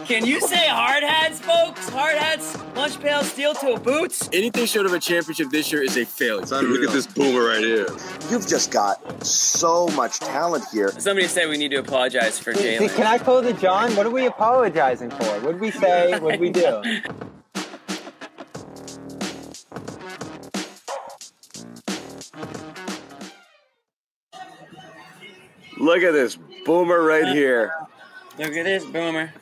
Can you say hard hats, folks? Hard hats, lunch pail, steel toe boots. Anything short of a championship this year is a failure. Look at this boomer right here. You've just got so much talent here. Somebody said we need to apologize for Jalen. Can I call the John? What are we apologizing for? What did we say? What did we do? Look at this boomer right here. Look at this boomer.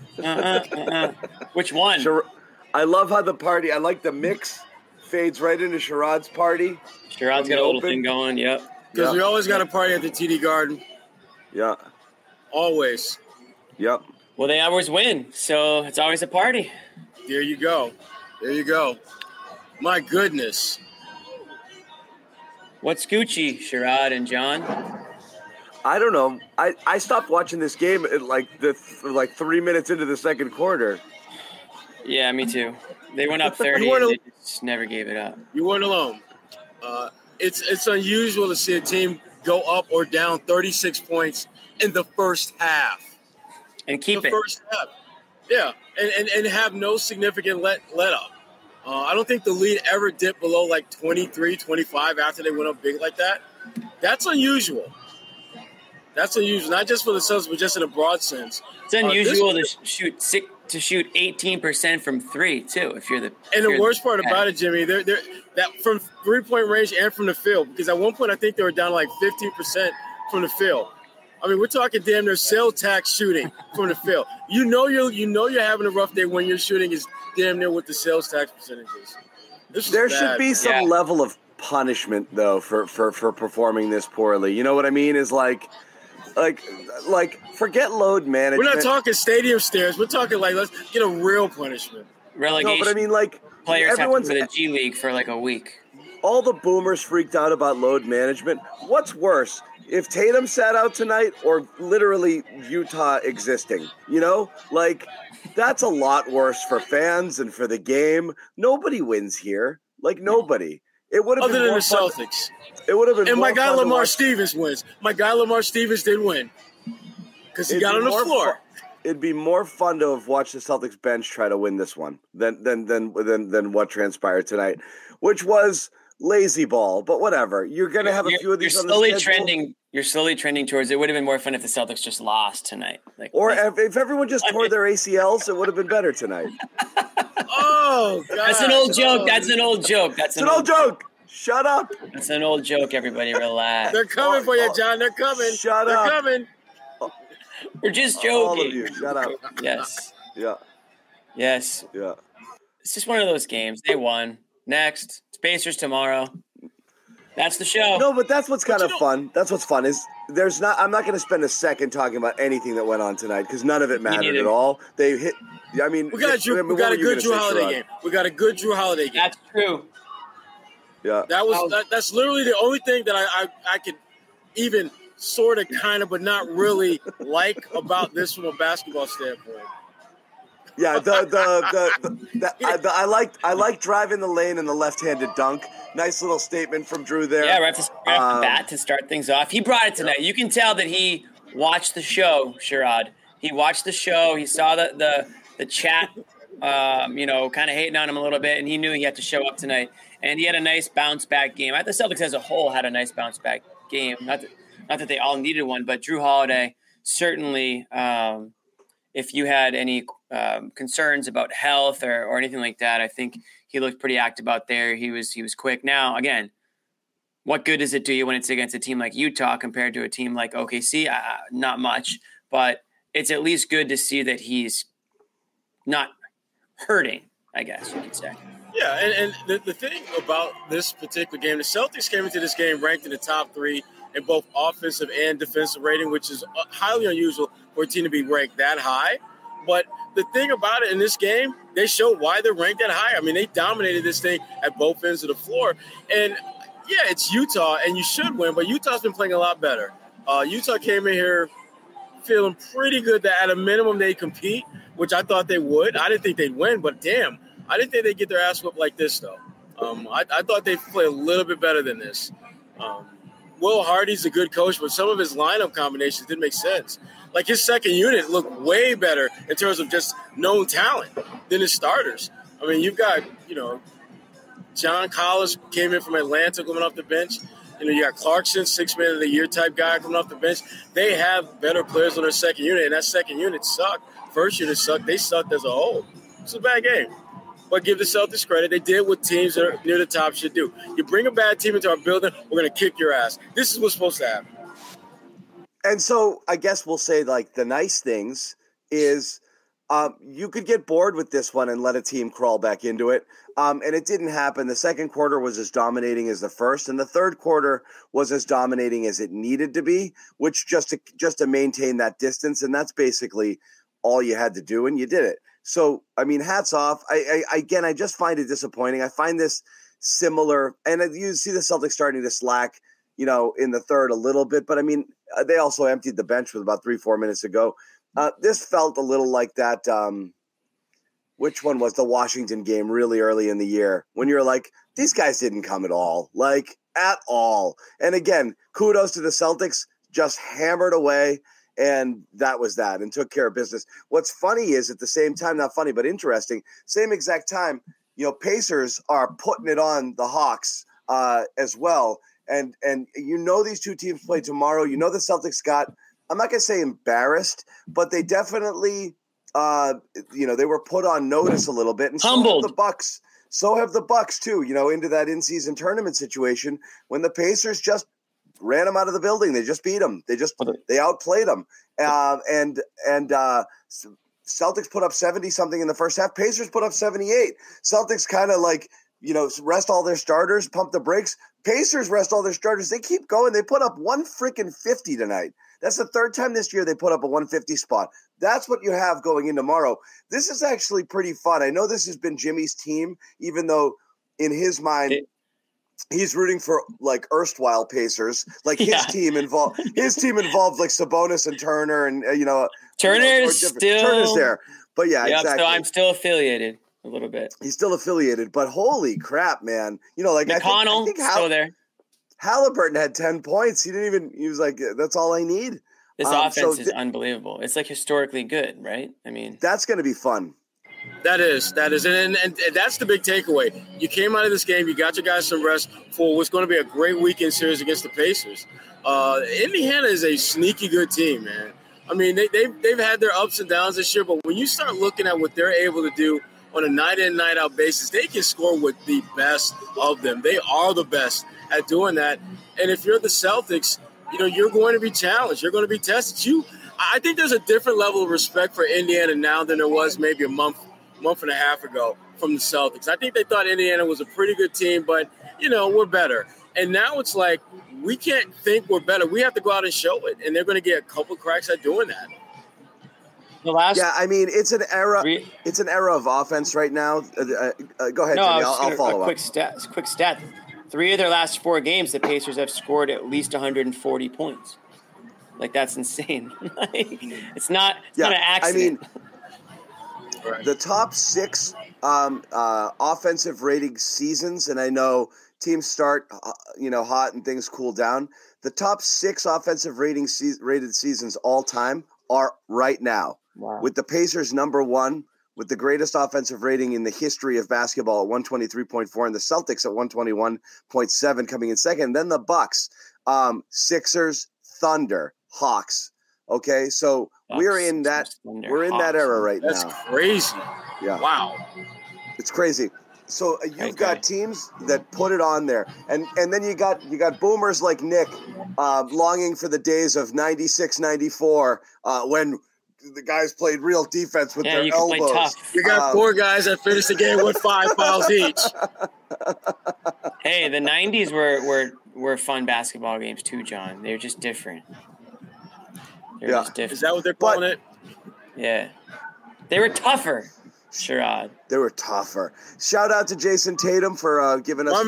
Which one? I love how the party, I like the mix, fades right into Sherrod's party. Sherrod's got a little thing going, yep. Because we always got a party at the TD Garden. Yeah. Always. Yep. Well, they always win, so it's always a party. There you go. There you go. My goodness. What's Gucci, Sherrod and John? I don't know. I stopped watching this game at like 3 minutes into the second quarter. Yeah, me too. They went up 30 and they just never gave it up. You weren't alone. It's unusual to see a team go up or down 36 points in the first half. And keep the first half. Yeah, and have no significant let up. I don't think the lead ever dipped below like 23, 25 after they went up big like that. That's unusual. That's unusual, not just for the Celtics, but just in a broad sense. It's unusual to shoot 18% from three too. If you're the worst part about it, Jimmy, they're that from 3-point range and from the field. Because at one point, I think they were down like 15% from the field. I mean, we're talking damn near cell tax shooting from the field. You know you're having a rough day when your shooting is damn near what the sales tax percentage is. There should be some level of punishment though for performing this poorly. You know what I mean? Is like forget load management. We're not talking stadium stairs. We're talking like let's get a real punishment. Relegation. No, but I mean like players have to go to the G League for like a week. All the boomers freaked out about load management. What's worse, if Tatum sat out tonight or literally Utah existing? You know, like that's a lot worse for fans and for the game. Nobody wins here. Like nobody. It would have been other than the fun. Celtics. It would have been. And more my guy fun Lamar Stevens wins. My guy Lamar Stevens did win because he got on the floor. It'd be more fun to have watched the Celtics bench try to win this one than what transpired tonight, which was lazy ball. But whatever, you're gonna have a few of these. You're slowly trending towards. It would have been more fun if the Celtics just lost tonight. If everyone just tore their ACLs, it would have been better tonight. Oh, God. That's an old joke. That's an old joke. That's an old joke. Shut up. That's an old joke. Everybody relax. They're coming for you, John. They're coming. Shut up. They're coming. We're just joking. All of you, shut up. Yes. Yeah. Yes. Yeah. It's just one of those games. They won. Next. It's Pacers tomorrow. That's the show. No, but that's what's kind of fun. That's what's fun is I'm not going to spend a second talking about anything that went on tonight because none of it mattered at all. They hit. I mean, we got a good Drew Holiday game. We got a good Drew Holiday game. That's true. Yeah. That's literally the only thing that I could even sort of, kind of, but not really like about this from a basketball standpoint. Yeah, I like driving the lane and the left-handed dunk. Nice little statement from Drew there. Yeah, right off the bat to start things off. He brought it tonight. You can tell that he watched the show, Sherrod. He watched the show. He saw the chat, kind of hating on him a little bit, and he knew he had to show up tonight. And he had a nice bounce-back game. The Celtics as a whole had a nice bounce-back game. Not that they all needed one, but Drew Holiday certainly, if you had any concerns about health or anything like that, I think he looked pretty active out there. He was quick. Now, again, what good does it do you when it's against a team like Utah compared to a team like OKC? Not much, but it's at least good to see that he's not hurting, I guess you could say. Yeah, and the thing about this particular game, the Celtics came into this game ranked in the top 3 in both offensive and defensive rating, which is highly unusual for a team to be ranked that high. But the thing about it in this game, they showed why they're ranked that high. I mean, they dominated this thing at both ends of the floor. And, yeah, it's Utah, and you should win, but Utah's been playing a lot better. Utah came in here feeling pretty good that at a minimum they compete, which I thought they would. I didn't think they'd win, but damn, I didn't think they'd get their ass whipped like this, though. I thought they'd play a little bit better than this. Will Hardy's a good coach, but some of his lineup combinations didn't make sense. Like his second unit looked way better in terms of just known talent than his starters. I mean, you've got, John Collins came in from Atlanta coming off the bench. You got Clarkson, 6-man of the year type guy coming off the bench. They have better players on their second unit, and that second unit sucked. First unit sucked. They sucked as a whole. It's a bad game. But give the Celtics credit. They did what teams that are near the top should do. You bring a bad team into our building, we're going to kick your ass. This is what's supposed to happen. And so I guess we'll say, like, the nice things is you could get bored with this one and let a team crawl back into it. And it didn't happen. The second quarter was as dominating as the first, and the third quarter was as dominating as it needed to be, which just to maintain that distance. And that's basically all you had to do, and you did it. So, I mean, hats off. I just find it disappointing. I find this similar, and you see the Celtics starting to slack, in the third a little bit. But, I mean, they also emptied the bench with about 3-4 minutes ago. This felt a little like that which one was the Washington game really early in the year when you're like, these guys didn't come at all. And, again, kudos to the Celtics, just hammered away. And that was that, and took care of business. What's funny is at the same time, not funny, but interesting, same exact time, Pacers are putting it on the Hawks as well. And these two teams play tomorrow. The Celtics got, I'm not going to say embarrassed, but they definitely, they were put on notice a little bit. And humbled. So have the Bucks too, into that in-season tournament situation when the Pacers just ran them out of the building. They just beat them. They outplayed them. Celtics put up 70-something in the first half. Pacers put up 78. Celtics kind of rest all their starters, pump the brakes. Pacers rest all their starters. They keep going. They put up 150 tonight. That's the third time this year they put up a 150 spot. That's what you have going in tomorrow. This is actually pretty fun. I know this has been Jimmy's team, even though in his mind – he's rooting for erstwhile Pacers. His team involved like Sabonis and Turner and Turner's there. But yeah, exactly. So I'm still affiliated a little bit. He's still affiliated, but holy crap, man! McConnell I think still there. Halliburton had 10 points. He was like, that's all I need. This offense is unbelievable. It's historically good, right? I mean, that's going to be fun. That is, and that's the big takeaway. You came out of this game, you got your guys some rest for what's going to be a great weekend series against the Pacers. Indiana is a sneaky good team, man. I mean, they've had their ups and downs this year, but when you start looking at what they're able to do on a night-in, night-out basis, they can score with the best of them. They are the best at doing that. And if you're the Celtics, you're going to be challenged. You're going to be tested. I think there's a different level of respect for Indiana now than there was maybe a month and a half ago from the Celtics. I think they thought Indiana was a pretty good team, but, we're better. And now it's like we can't think we're better. We have to go out and show it, and they're going to get a couple cracks at doing that. It's an era. It's an era of offense right now. Go ahead, Jimmy. I'll follow up. Quick stat. 3 of their last 4 games, the Pacers have scored at least 140 points. That's insane. It's not an accident. The top 6 offensive rating seasons, and I know teams start, hot and things cool down. The top 6 offensive rated seasons all time are right now. Wow. With the Pacers number 1, with the greatest offensive rating in the history of basketball at 123.4, and the Celtics at 121.7 coming in second. Then the Bucks, Sixers, Thunder, Hawks. Okay, so we're in that era right now. That's crazy. Yeah. Wow. It's crazy. So you've got teams that put it on there. And then you got boomers like Nick longing for the days of 96, 94 when the guys played real defense with their elbows. You got 4 guys that finished the game with 5 fouls each. Hey, the 90s were fun basketball games too, John. They're just different. Just different. Is that what they're calling it? Yeah. They were tougher, Sherrod. They were tougher. Shout out to Jason Tatum for giving us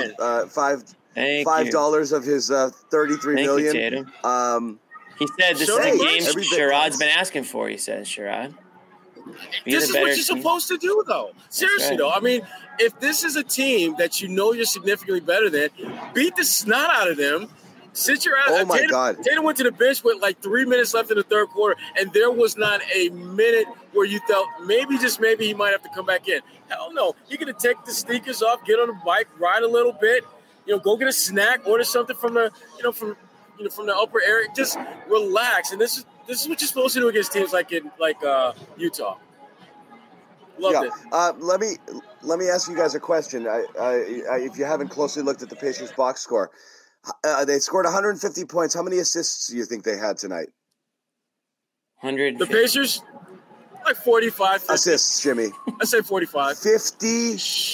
$5 of his $33 million. Thank you, Tatum. He said this is a game Sherrod's been asking for, he says, Sherrod. This is what you're supposed to do, though. Seriously, though. I mean, if this is a team that you're significantly better than, beat the snot out of them Sit your ass. Oh, my Tatum, God. Tatum went to the bench with like 3 minutes left in the third quarter, and there was not a minute where you felt maybe, just maybe, he might have to come back in. Hell no. You're going to take the sneakers off, get on the bike, ride a little bit, go get a snack, order something from the, from the upper area. Just relax. And this is what you're supposed to do against teams like Utah. Loved it. Let me ask you guys a question. If you haven't closely looked at the Pacers box score, they scored 150 points. How many assists do you think they had tonight? 100. The Pacers, like 45. 50. Assists, Jimmy. I say 45. 50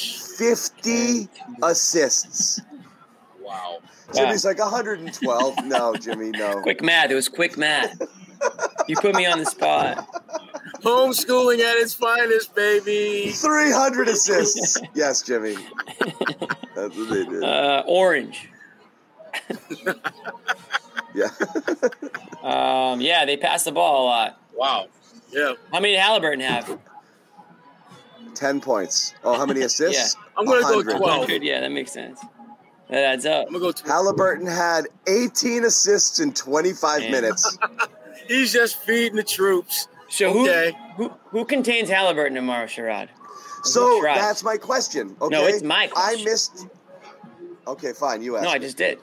assists. Wow. Jimmy's like 112. No, Jimmy, no. Quick math. It was quick math. You put me on the spot. Homeschooling at its finest, baby. 300 assists. Yes, Jimmy. That's what they did. Orange. Yeah. Yeah, they passed the ball a lot. Wow. Yeah. How many did Halliburton have? 10 points. Oh, how many assists? Yeah. I'm going to go 100. 12. 100, yeah, that makes sense. That adds up. I'm going to go 12. Halliburton had 18 assists in 25 minutes. He's just feeding the troops. So okay. who contains Halliburton tomorrow, Sherrod? So Sherrod. that's my question. Okay. No, it's my question. I missed. Okay, fine. You asked. No, I me. just did.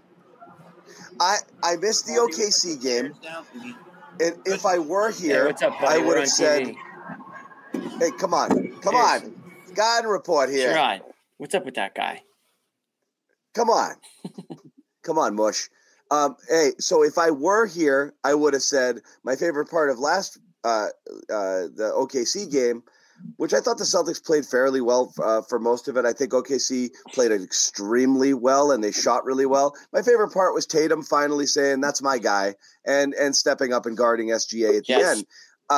I missed the OKC game. And if I were Hey, here, what's up, buddy? I We're would on have said, TV. "Hey, come on. Garden report here. Sherrod, what's up with that guy? Come on, Mush. Hey, so if I were here, I would have said my favorite part of the OKC game, which I thought the Celtics played fairly well for most of it. I think OKC played it extremely well, and they shot really well. My favorite part was Tatum finally saying, "That's my guy," and stepping up and guarding SGA at the end.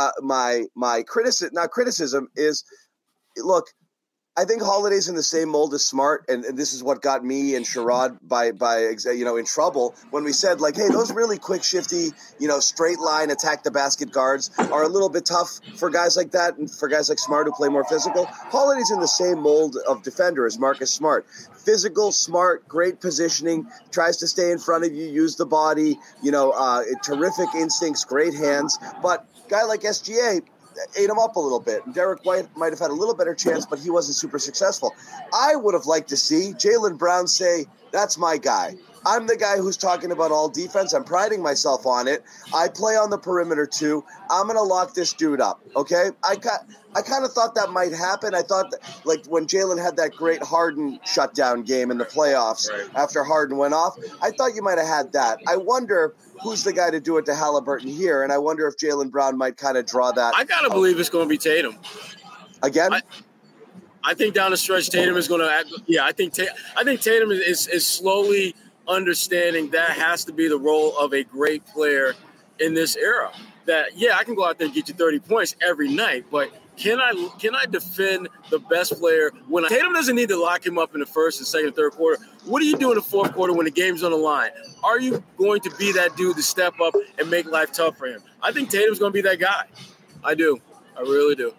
My criticism is, look, I think Holiday's in the same mold as Smart, and this is what got me and Sherrod in trouble when we said, like, hey, those really quick, shifty, straight line attack the basket guards are a little bit tough for guys like that and for guys like Smart who play more physical. Holiday's in the same mold of defender as Marcus Smart. Physical, smart, great positioning, tries to stay in front of you, use the body, terrific instincts, great hands. But guy like SGA ate him up a little bit. And Derek White might have had a little better chance, but he wasn't super successful. I would have liked to see Jaylen Brown say, "That's my guy. I'm the guy who's talking about all defense. I'm priding myself on it. I play on the perimeter too. I'm going to lock this dude up." Okay? I kind of thought that might happen. I thought that, like when Jaylen had that great Harden shutdown game in the playoffs after Harden went off, I thought you might have had that. I wonder who's the guy to do it to Halliburton here, and I wonder if Jaylen Brown might kind of draw that. I got to believe it's going to be Tatum. Again? I think down the stretch, Tatum is going to – yeah, I think Tatum is slowly understanding that has to be the role of a great player in this era. That, yeah, I can go out there and get you 30 points every night, but can I defend the best player when Tatum doesn't need to lock him up in the first and second and third quarter? What do you do in the fourth quarter when the game's on the line? Are you going to be that dude to step up and make life tough for him? I think Tatum's going to be that guy. I do. I really do.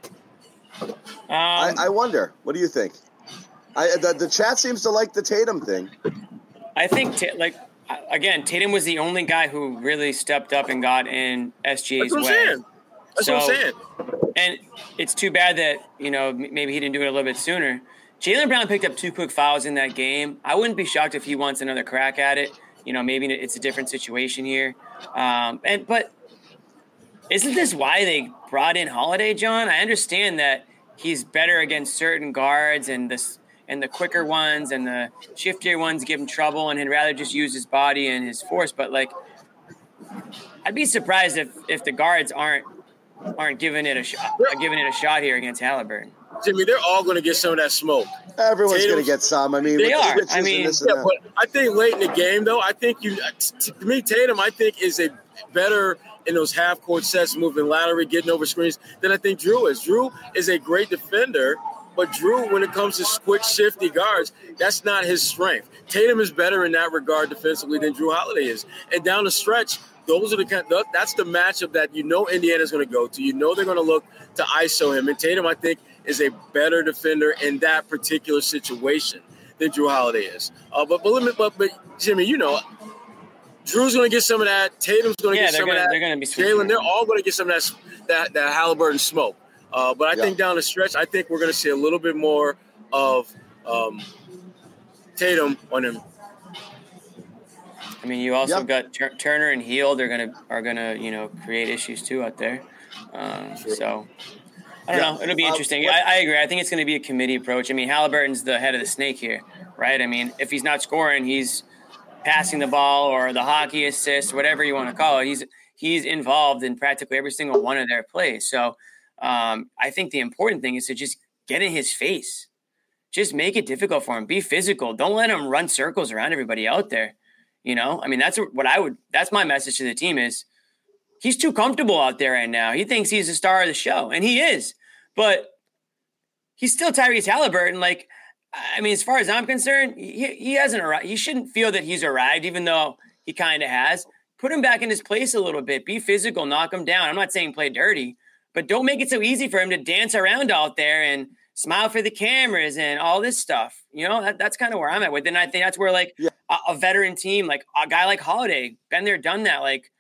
I wonder. What do you think? The chat seems to like the Tatum thing. I think, Tatum was the only guy who really stepped up and got in SGA's way. That's what I'm saying. And it's too bad that, maybe he didn't do it a little bit sooner. Jaylen Brown picked up 2 quick fouls in that game. I wouldn't be shocked if he wants another crack at it. Maybe it's a different situation here. But isn't this why they brought in Holiday, John? I understand that he's better against certain guards and the quicker ones and the shiftier ones give him trouble, and he'd rather just use his body and his force. But I'd be surprised if the guards aren't giving it a shot here against Halliburton. Jimmy, they're all going to get some of that smoke. Everyone's going to get some. I mean, they are. But I think late in the game, though, to me, Tatum, I think is a better in those half-court sets, moving laterally, getting over screens, than I think Drew is. Drew is a great defender, but Drew, when it comes to quick, shifty guards, that's not his strength. Tatum is better in that regard defensively than Drew Holiday is. And down the stretch, that's the matchup that Indiana's going to go to. They're going to look to ISO him. And Tatum, I think, is a better defender in that particular situation than Drew Holiday is. But Jimmy, Drew's going to get some of that. Tatum's going to get some of that. They're going to be switching. Jalen, they're all going to get some of that Halliburton smoke. But I think down the stretch, I think we're going to see a little bit more of Tatum on him. I mean, you also got Turner and Hield are gonna create issues too out there. So I don't know. It'll be interesting. I agree. I think it's going to be a committee approach. I mean, Halliburton's the head of the snake here, right? I mean, if he's not scoring, he's passing the ball or the hockey assist, whatever you want to call it. He's involved in practically every single one of their plays. So I think the important thing is to just get in his face. Just make it difficult for him. Be physical. Don't let him run circles around everybody out there. I mean, that's my message to the team is he's too comfortable out there right now. He thinks he's the star of the show, and he is, but he's still Tyrese Halliburton. Like, I mean, as far as I'm concerned, he hasn't arrived. He shouldn't feel that he's arrived, even though he kind of has. Put him back in his place a little bit. Be physical, knock him down. I'm not saying play dirty, but don't make it so easy for him to dance around out there and smile for the cameras and all this stuff. That's kind of where I'm at with it. And I think that's where a veteran team, like a guy like Holiday, been there, done that. Like,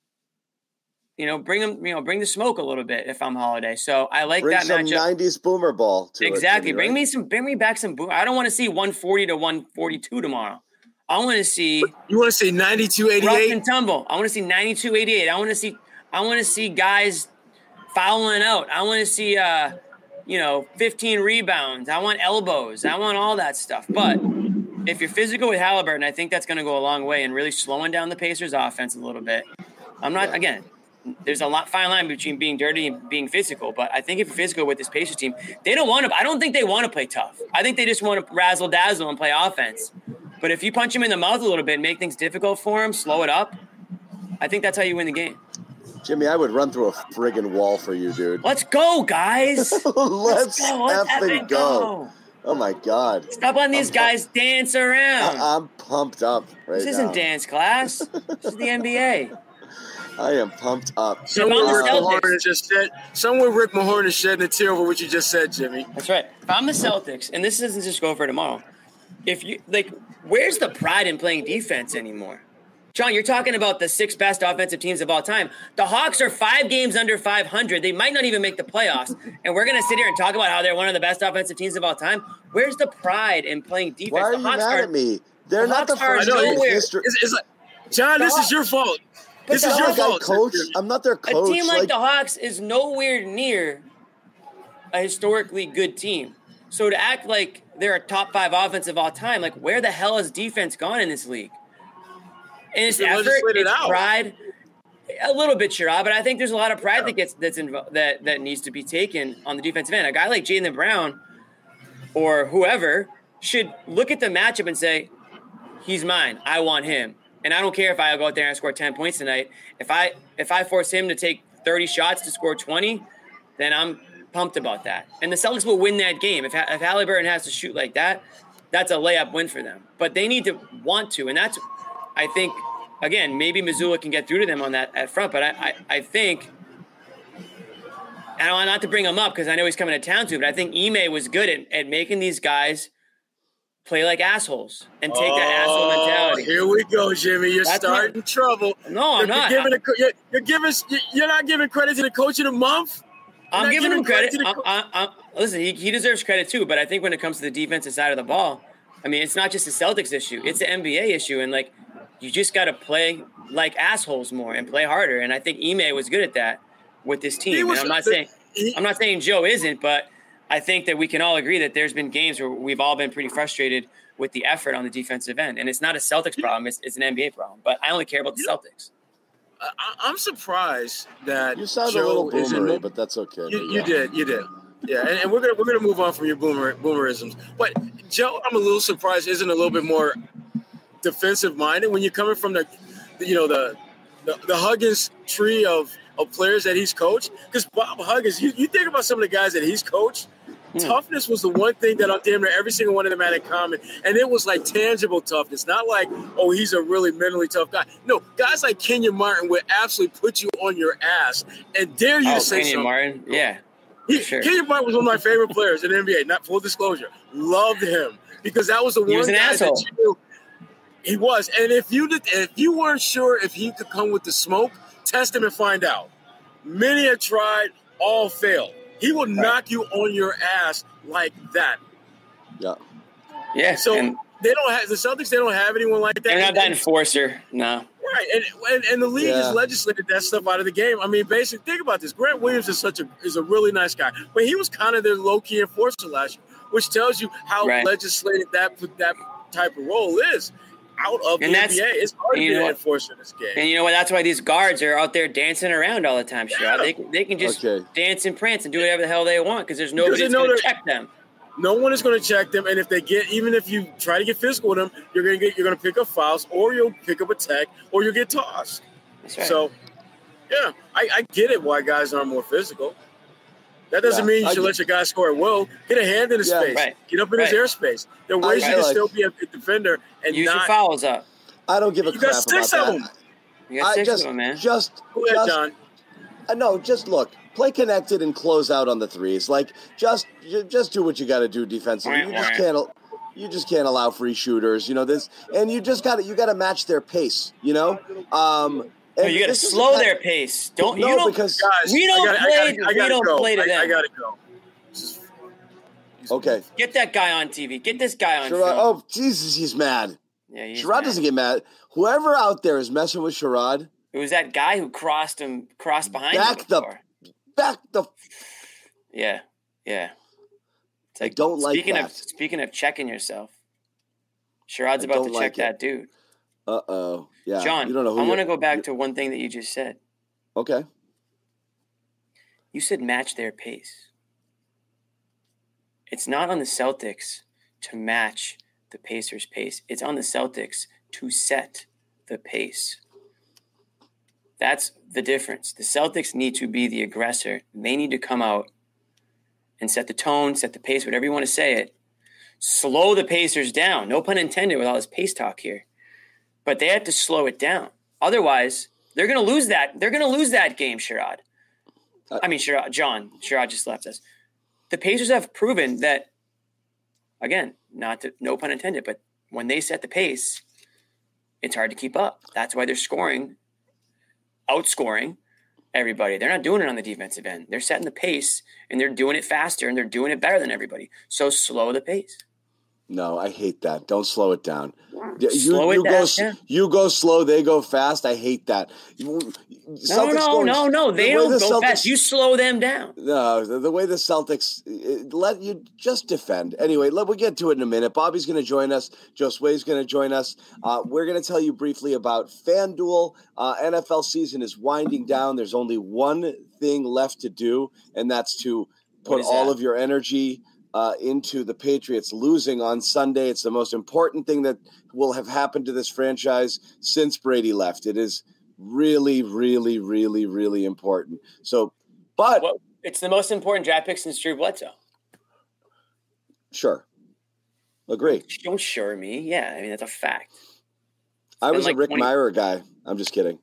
bring him, bring the smoke a little bit if I'm Holiday. So I like that matchup. Bring some 90s boomer ball to exactly. it. Exactly. Bring me back some boomer. I don't want to see 140 to 142 tomorrow. I want to see. You want to see 92-88? Rough and tumble. I want to see 92-88. I want to see guys fouling out. I want to see 15 rebounds. I want elbows. I want all that stuff. But if you're physical with Halliburton, I think that's going to go a long way in really slowing down the Pacers' offense a little bit. There's a fine line between being dirty and being physical. But I think if you're physical with this Pacers team, I don't think they want to play tough. I think they just want to razzle-dazzle and play offense. But if you punch them in the mouth a little bit, make things difficult for them, slow it up, I think that's how you win the game. Jimmy, I would run through a friggin' wall for you, dude. Let's go, guys. Let's effing go. Oh, my God. Stop letting these guys dance around. I'm pumped up right now. This isn't dance class. This is the NBA. I am pumped up. Somewhere Rick Mahorn is shedding a tear over what you just said, Jimmy. That's right. If I'm the Celtics, and this isn't just go for tomorrow, where's the pride in playing defense anymore? John, you're talking about the 6 best offensive teams of all time. The Hawks are 5 games under 500. They might not even make the playoffs. And we're going to sit here and talk about how they're one of the best offensive teams of all time. Where's the pride in playing defense? Why are you mad at me? They're not the first in history. John, this is your fault. This is your fault. Coach. I'm not their coach. A team like the Hawks is nowhere near a historically good team. So to act like they're a top 5 offense of all time, like where the hell has defense gone in this league? And it's effort, it's pride, a little bit, Sherrod, but I think there's a lot of pride that needs to be taken on the defensive end. A guy like Jaylen Brown or whoever should look at the matchup and say, he's mine. I want him. And I don't care if I go out there and score 10 points tonight. If I force him to take 30 shots to score 20, then I'm pumped about that. And the Celtics will win that game. If Halliburton has to shoot like that, that's a layup win for them. But they need to want to, and that's – I think, again, maybe Missoula can get through to them on that at front, but I think, I don't want not to bring him up because I know he's coming to town too, but I think Ime was good at making these guys play like assholes and take that asshole mentality. Here we go, Jimmy. You're starting trouble. No, I'm not. You're not giving credit to the coach of the month? I'm giving him credit. Listen, he deserves credit too, but I think when it comes to the defensive side of the ball, I mean, it's not just a Celtics issue. It's an NBA issue, and, you just got to play like assholes more and play harder. And I think Ime was good at that with this team. And I'm not saying Joe isn't, but I think that we can all agree that there's been games where we've all been pretty frustrated with the effort on the defensive end. And it's not a Celtics problem. It's an NBA problem. But I only care about the Celtics. I'm surprised that you sound Joe a little boomery, but that's okay. You did. Yeah, and we're gonna move on from your boomerisms. But Joe, I'm a little surprised isn't a little bit more defensive minded when you're coming from the Huggins tree of players that he's coached. Because Bob Huggins, you think about some of the guys that he's coached. Toughness was the one thing that I'm damn near every single one of them had in common, and it was like tangible toughness, not like, oh, he's a really mentally tough guy. No, guys like Kenyon Martin would absolutely put you on your ass and dare you to say Kenyon something. Martin, yeah. Sure. Kenyon Martin was one of my favorite players in the NBA. Not full disclosure, loved him because that was the one guy that you knew. He was. And if you weren't sure if he could come with the smoke, test him and find out. Many have tried, all failed. He will knock you on your ass like that. Yeah. Yeah. So they don't have the Celtics. They don't have anyone like that. They're not that enforcer. No. Right, and the league has legislated that stuff out of the game. I mean, basically, think about this. Grant Williams is a really nice guy, but he was kind of their low key enforcer last year, which tells you how legislated that type of role is. Out of the NBA, it's hard to be an enforcer in this game. And you know what? That's why these guards are out there dancing around all the time, Sherrod. They can just dance and prance and do whatever the hell they want because there's nobody that's going to check them. No one is going to check them, and even if you try to get physical with them, you're going to pick up fouls, or you'll pick up a tech, or you'll get tossed. That's right. So, yeah, I get it why guys aren't more physical. That doesn't mean you should let your guy score at will. Get a hand in his face. Right. Get up in his airspace. There are ways you can still be a defender and use your fouls up. I don't give a crap about that. You got 6 of them. You got 6 of them, man. Go ahead, John. No, just look. Play connected and close out on the threes. Like just do what you got to do defensively. You just can't allow free shooters. You know this, and you got to match their pace. You know, no, you got to slow their pace. Because guys, we don't play to them. I gotta go. Okay, get that guy on TV. Get this guy on film. Oh Jesus, he's mad. Yeah, Sherrod doesn't get mad. Whoever out there is messing with Sherrod. It was that guy who crossed behind him. Yeah. It's like, don't like that. Speaking of checking yourself, Sherrod's about to check that dude. Uh-oh. Yeah. John, you don't know who I want to go back to one thing that you just said. Okay. You said match their pace. It's not on the Celtics to match the Pacers' pace. It's on the Celtics to set the pace. That's the difference. The Celtics need to be the aggressor. They need to come out and set the tone, set the pace, whatever you want to say it. Slow the Pacers down. No pun intended with all this pace talk here. But they have to slow it down. Otherwise, they're going to lose that. They're going to lose that game, Sherrod. John. Sherrod just left us. The Pacers have proven that, again, no pun intended, but when they set the pace, it's hard to keep up. That's why they're outscoring everybody. They're not doing it on the defensive end. They're setting the pace, and they're doing it faster, and they're doing it better than everybody. So slow the pace. No, I hate that. Don't slow it down. You go slow, they go fast. I hate that. No. They don't go fast. You slow them down. No, the way the Celtics let you just defend. Anyway, we'll get to it in a minute. Bobby's going to join us. Josue's going to join us. We're going to tell you briefly about FanDuel. NFL season is winding down. There's only one thing left to do, and that's to put all of your energy into the Patriots losing on Sunday. It's the most important thing that will have happened to this franchise since Brady left. It is really, really, really, really important. So, it's the most important draft pick since Drew Bledsoe. Sure. Agree. Don't sure me. Yeah, I mean, that's a fact. I was a Rick Myrer guy. I'm just kidding.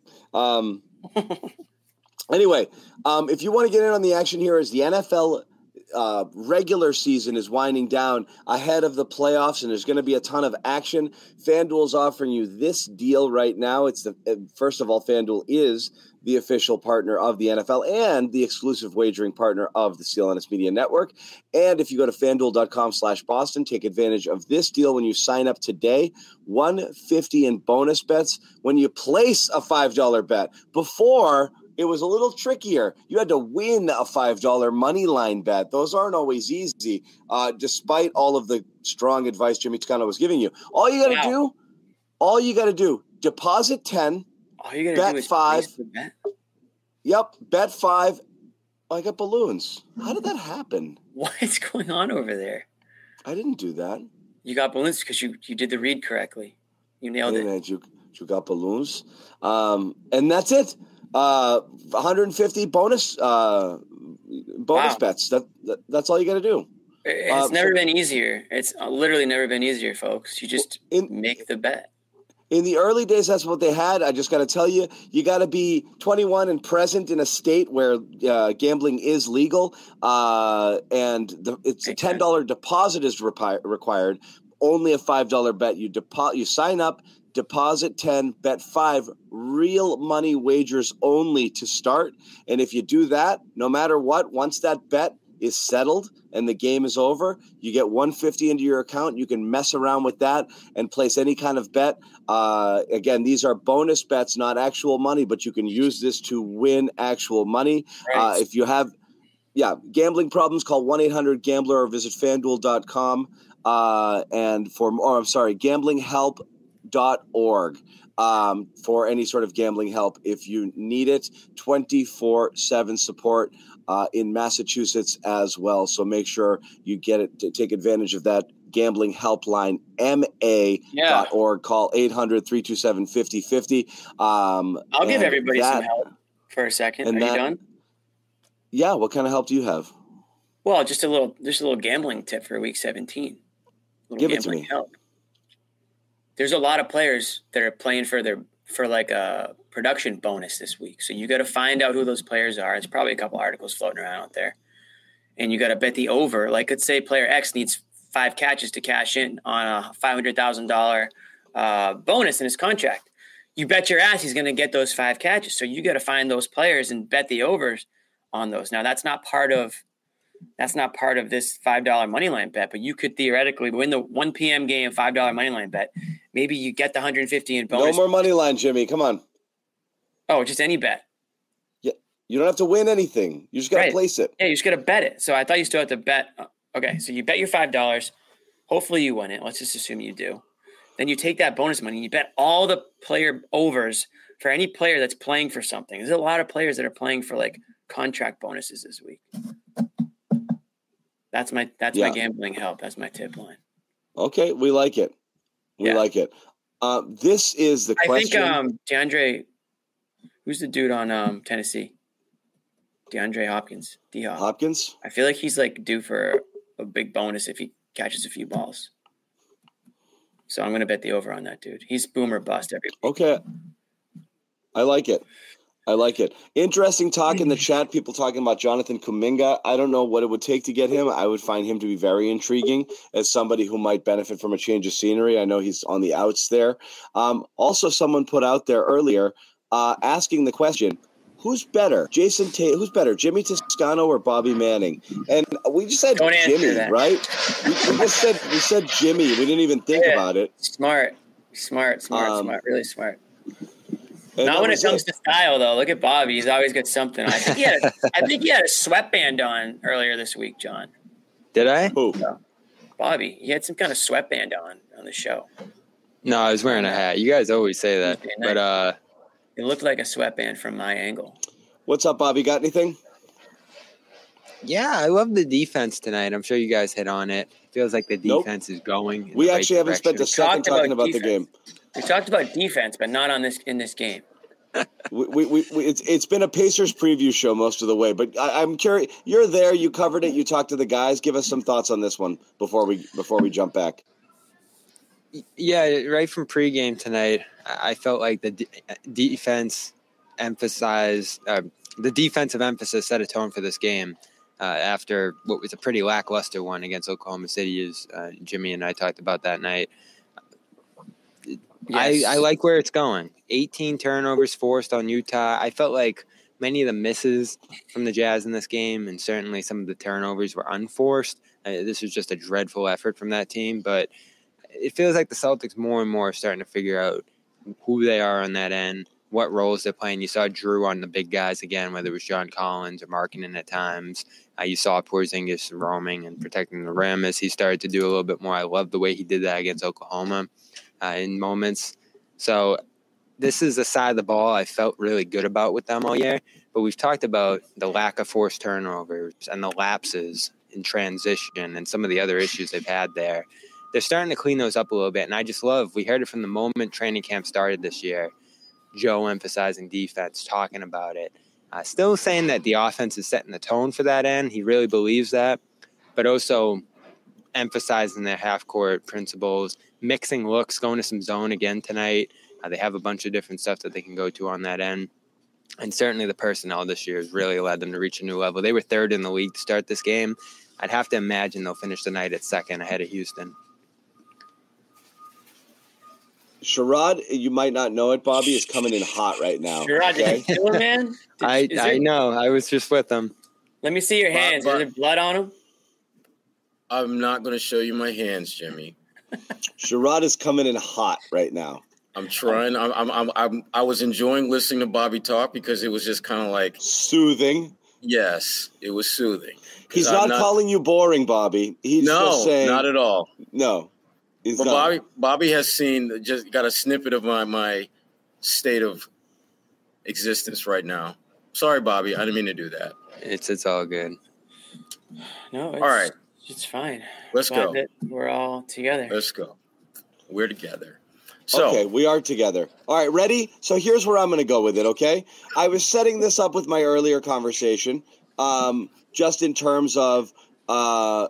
Anyway, if you want to get in on the action here, as the NFL regular season is winding down ahead of the playoffs, and there's going to be a ton of action. FanDuel's offering you this deal right now. First of all, FanDuel is the official partner of the NFL and the exclusive wagering partner of the CLNS Media Network. And if you go to FanDuel.com/Boston, take advantage of this deal when you sign up today. $150 in bonus bets when you place a $5 bet. Before, it was a little trickier. You had to win a $5 money line bet. Those aren't always easy, despite all of the strong advice Jimmy Toscano was giving you. All you got to do, deposit 10, bet 5. Yep, bet 5. I got balloons. How did that happen? What's going on over there? I didn't do that. You got balloons because you did the read correctly. You nailed it. Man, you got balloons. And that's it. 150 bonus bets. That's all you got to do. It's never been easier. It's literally never been easier, folks. You just make the bet. In the early days, that's what they had. I just got to tell you, you got to be 21 and present in a state where gambling is legal, and it's a $10 deposit is required. Only a $5 bet. You sign up, deposit 10, bet 5, real money wagers only to start. And if you do that, no matter what, once that bet is settled and the game is over, you get $150 into your account. You can mess around with that and place any kind of bet. Again, these are bonus bets, not actual money, but you can use this to win actual money. Right. If you have gambling problems, call 1-800-GAMBLER or visit FanDuel.com gamblinghelp.org for any sort of gambling help if you need it. 24/7 support in Massachusetts as well. So make sure you get it to take advantage of that gambling helpline, ma.org. Call 800-327-5050. I'll give everybody some help for a second. Are you done? Yeah. What kind of help do you have? Well, just a little gambling tip for week 17. Give it to me. Help. There's a lot of players that are playing for like a production bonus this week. So you got to find out who those players are. It's probably a couple articles floating around out there. And you got to bet the over. Like, let's say player X needs 5 catches to cash in on a $500,000 bonus in his contract. You bet your ass he's going to get those 5 catches. So you got to find those players and bet the overs on those. Now, that's not part of this $5 money line bet, but you could theoretically win the 1 p.m. game $5 money line bet. Maybe you get the 150 in bonus. No more money line, Jimmy. Come on. Oh, just any bet. Yeah, you don't have to win anything. You just got to place it. Yeah, you just got to bet it. So I thought you still have to bet. Okay, so you bet your $5. Hopefully you win it. Let's just assume you do. Then you take that bonus money and you bet all the player overs for any player that's playing for something. There's a lot of players that are playing for like contract bonuses this week. That's my gambling help. That's my tip line. Okay, we like it. We like it. This is the question. I think DeAndre, who's the dude on Tennessee? DeAndre Hopkins. D-Hop. Hopkins? I feel like he's like due for a big bonus if he catches a few balls. So I'm going to bet the over on that dude. He's boom or bust every week. Okay. I like it. Interesting talk in the chat. People talking about Jonathan Kuminga. I don't know what it would take to get him. I would find him to be very intriguing as somebody who might benefit from a change of scenery. I know he's on the outs there. Also, someone put out there earlier asking the question, who's better? Jason Tate, who's better, Jimmy Toscano or Bobby Manning? And we just said Jimmy, right? We said Jimmy. We didn't even think about it. Smart. Really smart. Not when it comes to style, though. Look at Bobby. He's always got something. I think he had a sweatband on earlier this week, John. Did I? Who? No. Bobby. He had some kind of sweatband on the show. No, I was wearing a hat. You guys always say that. But it looked like a sweatband from my angle. What's up, Bobby? Got anything? Yeah, I love the defense tonight. I'm sure you guys hit on it. It feels like the defense is going. We actually haven't spent a second talking about the game. We talked about defense, but not in this game. It's been a Pacers preview show most of the way, but I'm curious. You're there. You covered it. You talked to the guys. Give us some thoughts on this one before we jump back. Yeah, right from pregame tonight, I felt like the defense emphasized the defensive emphasis set a tone for this game after what was a pretty lackluster one against Oklahoma City, as Jimmy and I talked about that night. Yes. I like where it's going. 18 turnovers forced on Utah. I felt like many of the misses from the Jazz in this game, and certainly some of the turnovers, were unforced. This was just a dreadful effort from that team, but it feels like the Celtics more and more are starting to figure out who they are on that end, what roles they're playing. You saw Drew on the big guys again, whether it was John Collins or Markkanen at times. You saw Porzingis roaming and protecting the rim as he started to do a little bit more. I love the way he did that against Oklahoma in moments. So this is a side of the ball I felt really good about with them all year. But we've talked about the lack of forced turnovers and the lapses in transition and some of the other issues they've had there. They're starting to clean those up a little bit. And I just love, we heard it from the moment training camp started this year, Joe emphasizing defense, talking about it. Still saying that the offense is setting the tone for that end. He really believes that. But also emphasizing their half-court principles, mixing looks, going to some zone again tonight. They have a bunch of different stuff that they can go to on that end. And certainly the personnel this year has really led them to reach a new level. They were third in the league to start this game. I'd have to imagine they'll finish the night at second ahead of Houston. Sherrod, you might not know it, Bobby, is coming in hot right now. Sherrod, okay? did you kill him, man? I know. I was just with him. Let me see your hands. Is there blood on them? I'm not going to show you my hands, Jimmy. Sherrod is coming in hot right now. I'm trying. I was enjoying listening to Bobby talk because it was just kind of like soothing. Yes, it was soothing. He's not calling you boring, Bobby. He's just saying, not at all. No, he's but not. Bobby has just got a snippet of my state of existence right now. Sorry, Bobby. I didn't mean to do that. It's all good. No, all right. It's fine. Let's go. We're all together. Let's go. We're together. So, okay, we are together. All right, ready? So here's where I'm going to go with it, okay? I was setting this up with my earlier conversation, just in terms of, the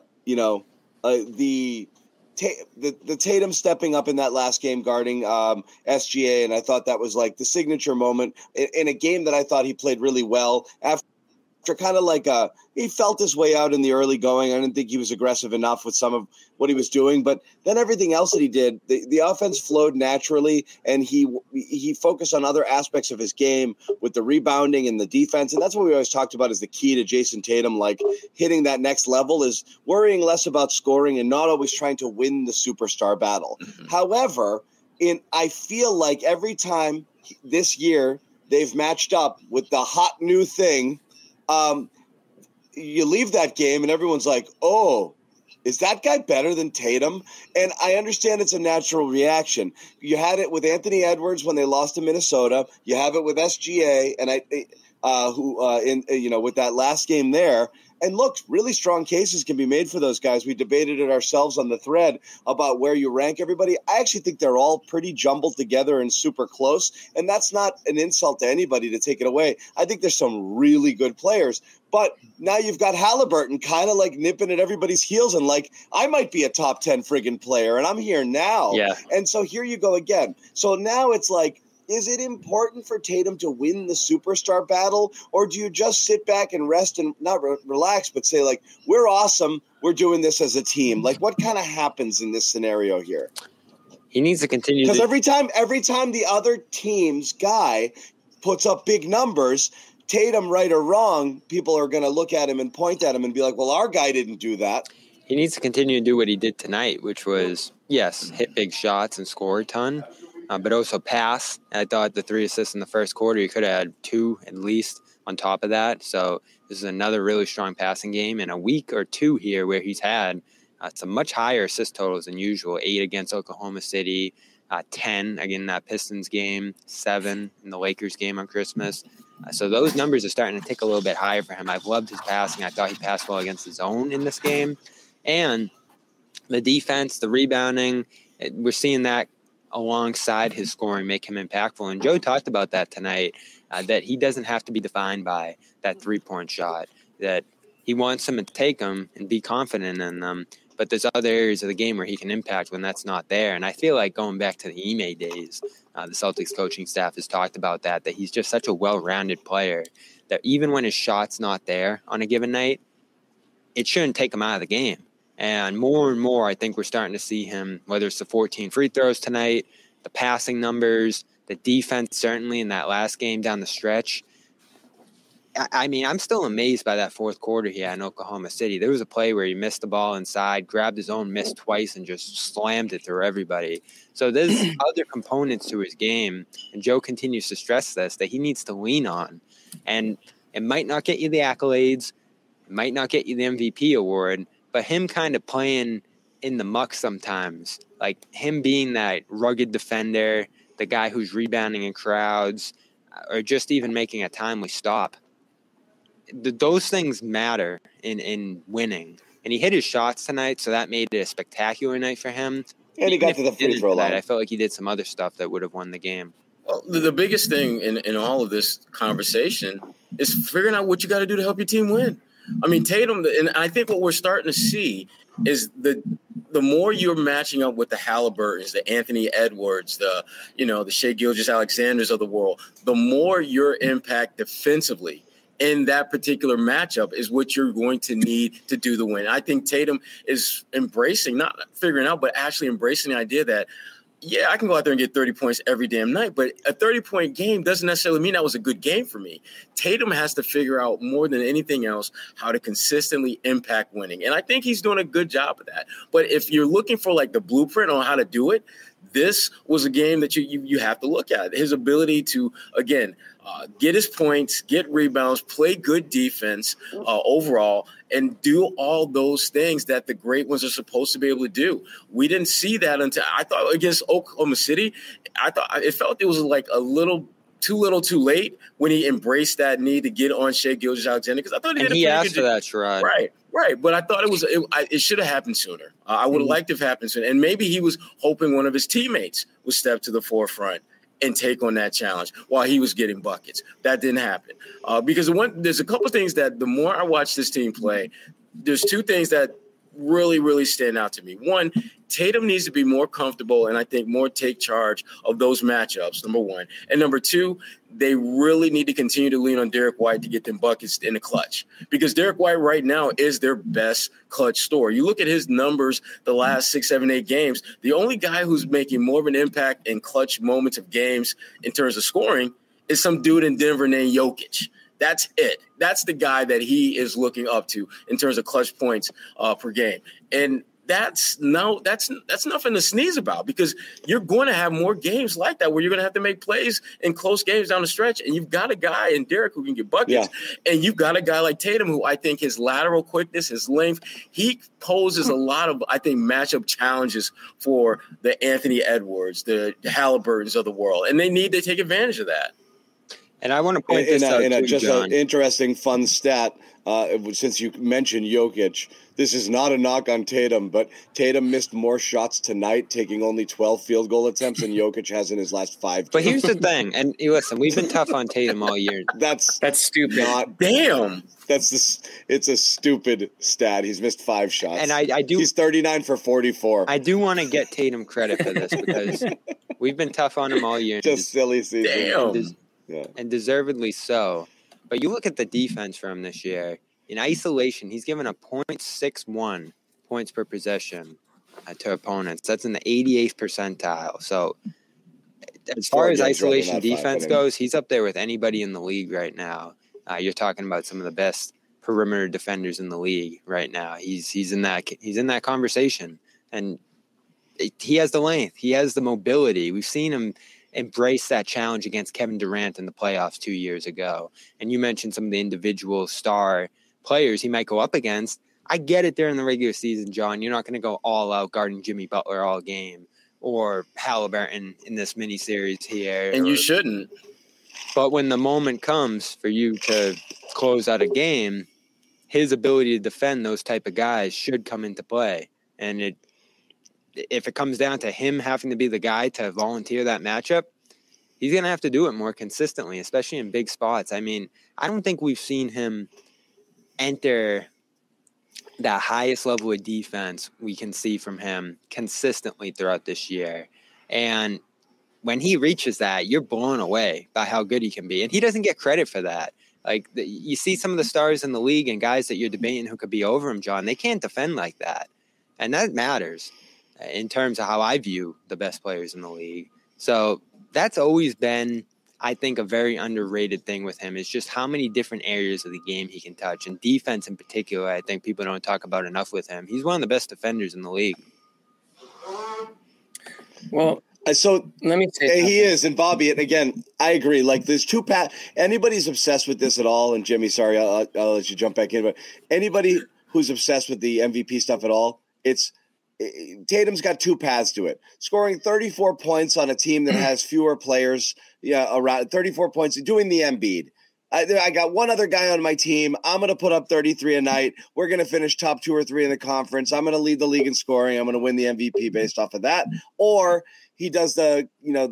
Tatum stepping up in that last game guarding SGA, and I thought that was like the signature moment in a game that I thought he played really well after kind of like he felt his way out in the early going. I didn't think he was aggressive enough with some of what he was doing, but then everything else that he did, the offense flowed naturally, and he focused on other aspects of his game with the rebounding and the defense. And that's what we always talked about as the key to Jason Tatum, like hitting that next level is worrying less about scoring and not always trying to win the superstar battle. Mm-hmm. However, I feel like every time this year they've matched up with the hot new thing, you leave that game and everyone's like, oh, is that guy better than Tatum? And I understand it's a natural reaction. You had it with Anthony Edwards when they lost to Minnesota. You have it with SGA and with that last game there. And look, really strong cases can be made for those guys. We debated it ourselves on the thread about where you rank everybody. I actually think they're all pretty jumbled together and super close. And that's not an insult to anybody to take it away. I think there's some really good players. But now you've got Halliburton kind of like nipping at everybody's heels and like, I might be a top 10 friggin' player and I'm here now. Yeah. And so here you go again. So now it's like, is it important for Tatum to win the superstar battle, or do you just sit back and rest and not relax, but say, like, we're awesome, we're doing this as a team? Like, what kind of happens in this scenario here? He needs to continue. Because every time the other team's guy puts up big numbers, Tatum, right or wrong, people are going to look at him and point at him and be like, well, our guy didn't do that. He needs to continue to do what he did tonight, which was, yes, hit big shots and score a ton. But also pass. I thought the 3 assists in the first quarter, he could have had 2 at least on top of that. So this is another really strong passing game in a week or 2 here where he's had some much higher assist totals than usual. 8 against Oklahoma City, 10 again in that Pistons game, 7 in the Lakers game on Christmas. So those numbers are starting to tick a little bit higher for him. I've loved his passing. I thought he passed well against the zone in this game. And the defense, the rebounding, we're seeing that alongside his scoring make him impactful. And Joe talked about that tonight, that he doesn't have to be defined by that 3-point shot, that he wants them to take them and be confident in them. But there's other areas of the game where he can impact when that's not there. And I feel like going back to the Ime days, the Celtics coaching staff has talked about that he's just such a well-rounded player that even when his shot's not there on a given night, it shouldn't take him out of the game. And more, I think we're starting to see him, whether it's the 14 free throws tonight, the passing numbers, the defense, certainly in that last game down the stretch. I mean, I'm still amazed by that fourth quarter here in Oklahoma City. There was a play where he missed the ball inside, grabbed his own miss twice, and just slammed it through everybody. So there's other components to his game, and Joe continues to stress this, that he needs to lean on. And it might not get you the accolades, it might not get you the MVP award, but him kind of playing in the muck sometimes, like him being that rugged defender, the guy who's rebounding in crowds, or just even making a timely stop. Those things matter in winning. And he hit his shots tonight, so that made it a spectacular night for him. And he got to the free throw line. I felt like he did some other stuff that would have won the game. Well, the biggest thing in all of this conversation is figuring out what you got to do to help your team win. I mean, Tatum, and I think what we're starting to see is the more you're matching up with the Halliburtons, the Anthony Edwards, the Shai Gilgeous-Alexanders of the world, the more your impact defensively in that particular matchup is what you're going to need to do the win. I think Tatum is embracing, not figuring out, but actually embracing the idea that yeah, I can go out there and get 30 points every damn night, but a 30-point game doesn't necessarily mean that was a good game for me. Tatum has to figure out more than anything else how to consistently impact winning, and I think he's doing a good job of that. But if you're looking for like the blueprint on how to do it, this was a game that you have to look at. His ability to, again, get his points, get rebounds, play good defense overall, and do all those things that the great ones are supposed to be able to do. We didn't see that until I thought against Oklahoma City. I thought it felt it was like a little too late when he embraced that need to get on Shai Gilgeous-Alexander, because I thought he asked for that, Sherrod. Right. But I thought it should have happened sooner. I would have liked to have happened sooner. And maybe he was hoping one of his teammates would step to the forefront and take on that challenge while he was getting buckets. That didn't happen. Because there's a couple of things that the more I watch this team play, there's two things that really, really stand out to me. One, Tatum needs to be more comfortable and I think more take charge of those matchups, number one. And number two, they really need to continue to lean on Derek White to get them buckets in the clutch, because Derek White right now is their best clutch scorer. You look at his numbers the last 6, 7, 8 games, the only guy who's making more of an impact in clutch moments of games in terms of scoring is some dude in Denver named Jokic. That's it. That's the guy that he is looking up to in terms of clutch points per game. And that's nothing to sneeze about, because you're going to have more games like that where you're going to have to make plays in close games down the stretch. And you've got a guy in Derek who can get buckets. Yeah. And you've got a guy like Tatum who I think his lateral quickness, his length, he poses a lot of, I think, matchup challenges for the Anthony Edwards, the Halliburtons of the world. And they need to take advantage of that. And I want to point this out too, just John. An interesting, fun stat, since you mentioned Jokic. This is not a knock on Tatum, but Tatum missed more shots tonight, taking only 12 field goal attempts, than Jokic has in his last 5 games. But here's the thing, and listen, we've been tough on Tatum all year. That's stupid. Damn. It's a stupid stat. He's missed 5 shots. And I do. He's 39 for 44. I do want to get Tatum credit for this, because we've been tough on him all year. Just silly season. Damn. And deservedly so. But you look at the defense for him this year. In isolation, he's given a .61 points per possession to opponents. That's in the 88th percentile. So as far as isolation defense goes, he's up there with anybody in the league right now. You're talking about some of the best perimeter defenders in the league right now. He's in that conversation, and he has the length. He has the mobility. We've seen him embrace that challenge against Kevin Durant in the playoffs 2 years ago. And you mentioned some of the individual star players he might go up against. I get it during the regular season, John. You're not going to go all out guarding Jimmy Butler all game, or Halliburton in this mini series here. And you shouldn't. But when the moment comes for you to close out a game, his ability to defend those type of guys should come into play. And if it comes down to him having to be the guy to volunteer that matchup, he's going to have to do it more consistently, especially in big spots. I mean, I don't think we've seen him enter the highest level of defense we can see from him consistently throughout this year. And when he reaches that, you're blown away by how good he can be. And he doesn't get credit for that. Like, you see some of the stars in the league and guys that you're debating who could be over him, John, they can't defend like that. And that matters in terms of how I view the best players in the league. So that's always been, I think, a very underrated thing with him, is just how many different areas of the game he can touch. And defense in particular, I think people don't talk about enough with him. He's one of the best defenders in the league. Well, so let me say he is. And Bobby, and again, I agree. Like, there's two anybody's obsessed with this at all, and Jimmy, sorry, I'll let you jump back in, but anybody who's obsessed with the MVP stuff at all, Tatum's got 2 paths to it. Scoring 34 points on a team that has fewer players, around 34 points, doing the Embiid. I got one other guy on my team. I'm going to put up 33 a night. We're going to finish top 2 or 3 in the conference. I'm going to lead the league in scoring. I'm going to win the MVP based off of that. Or he does the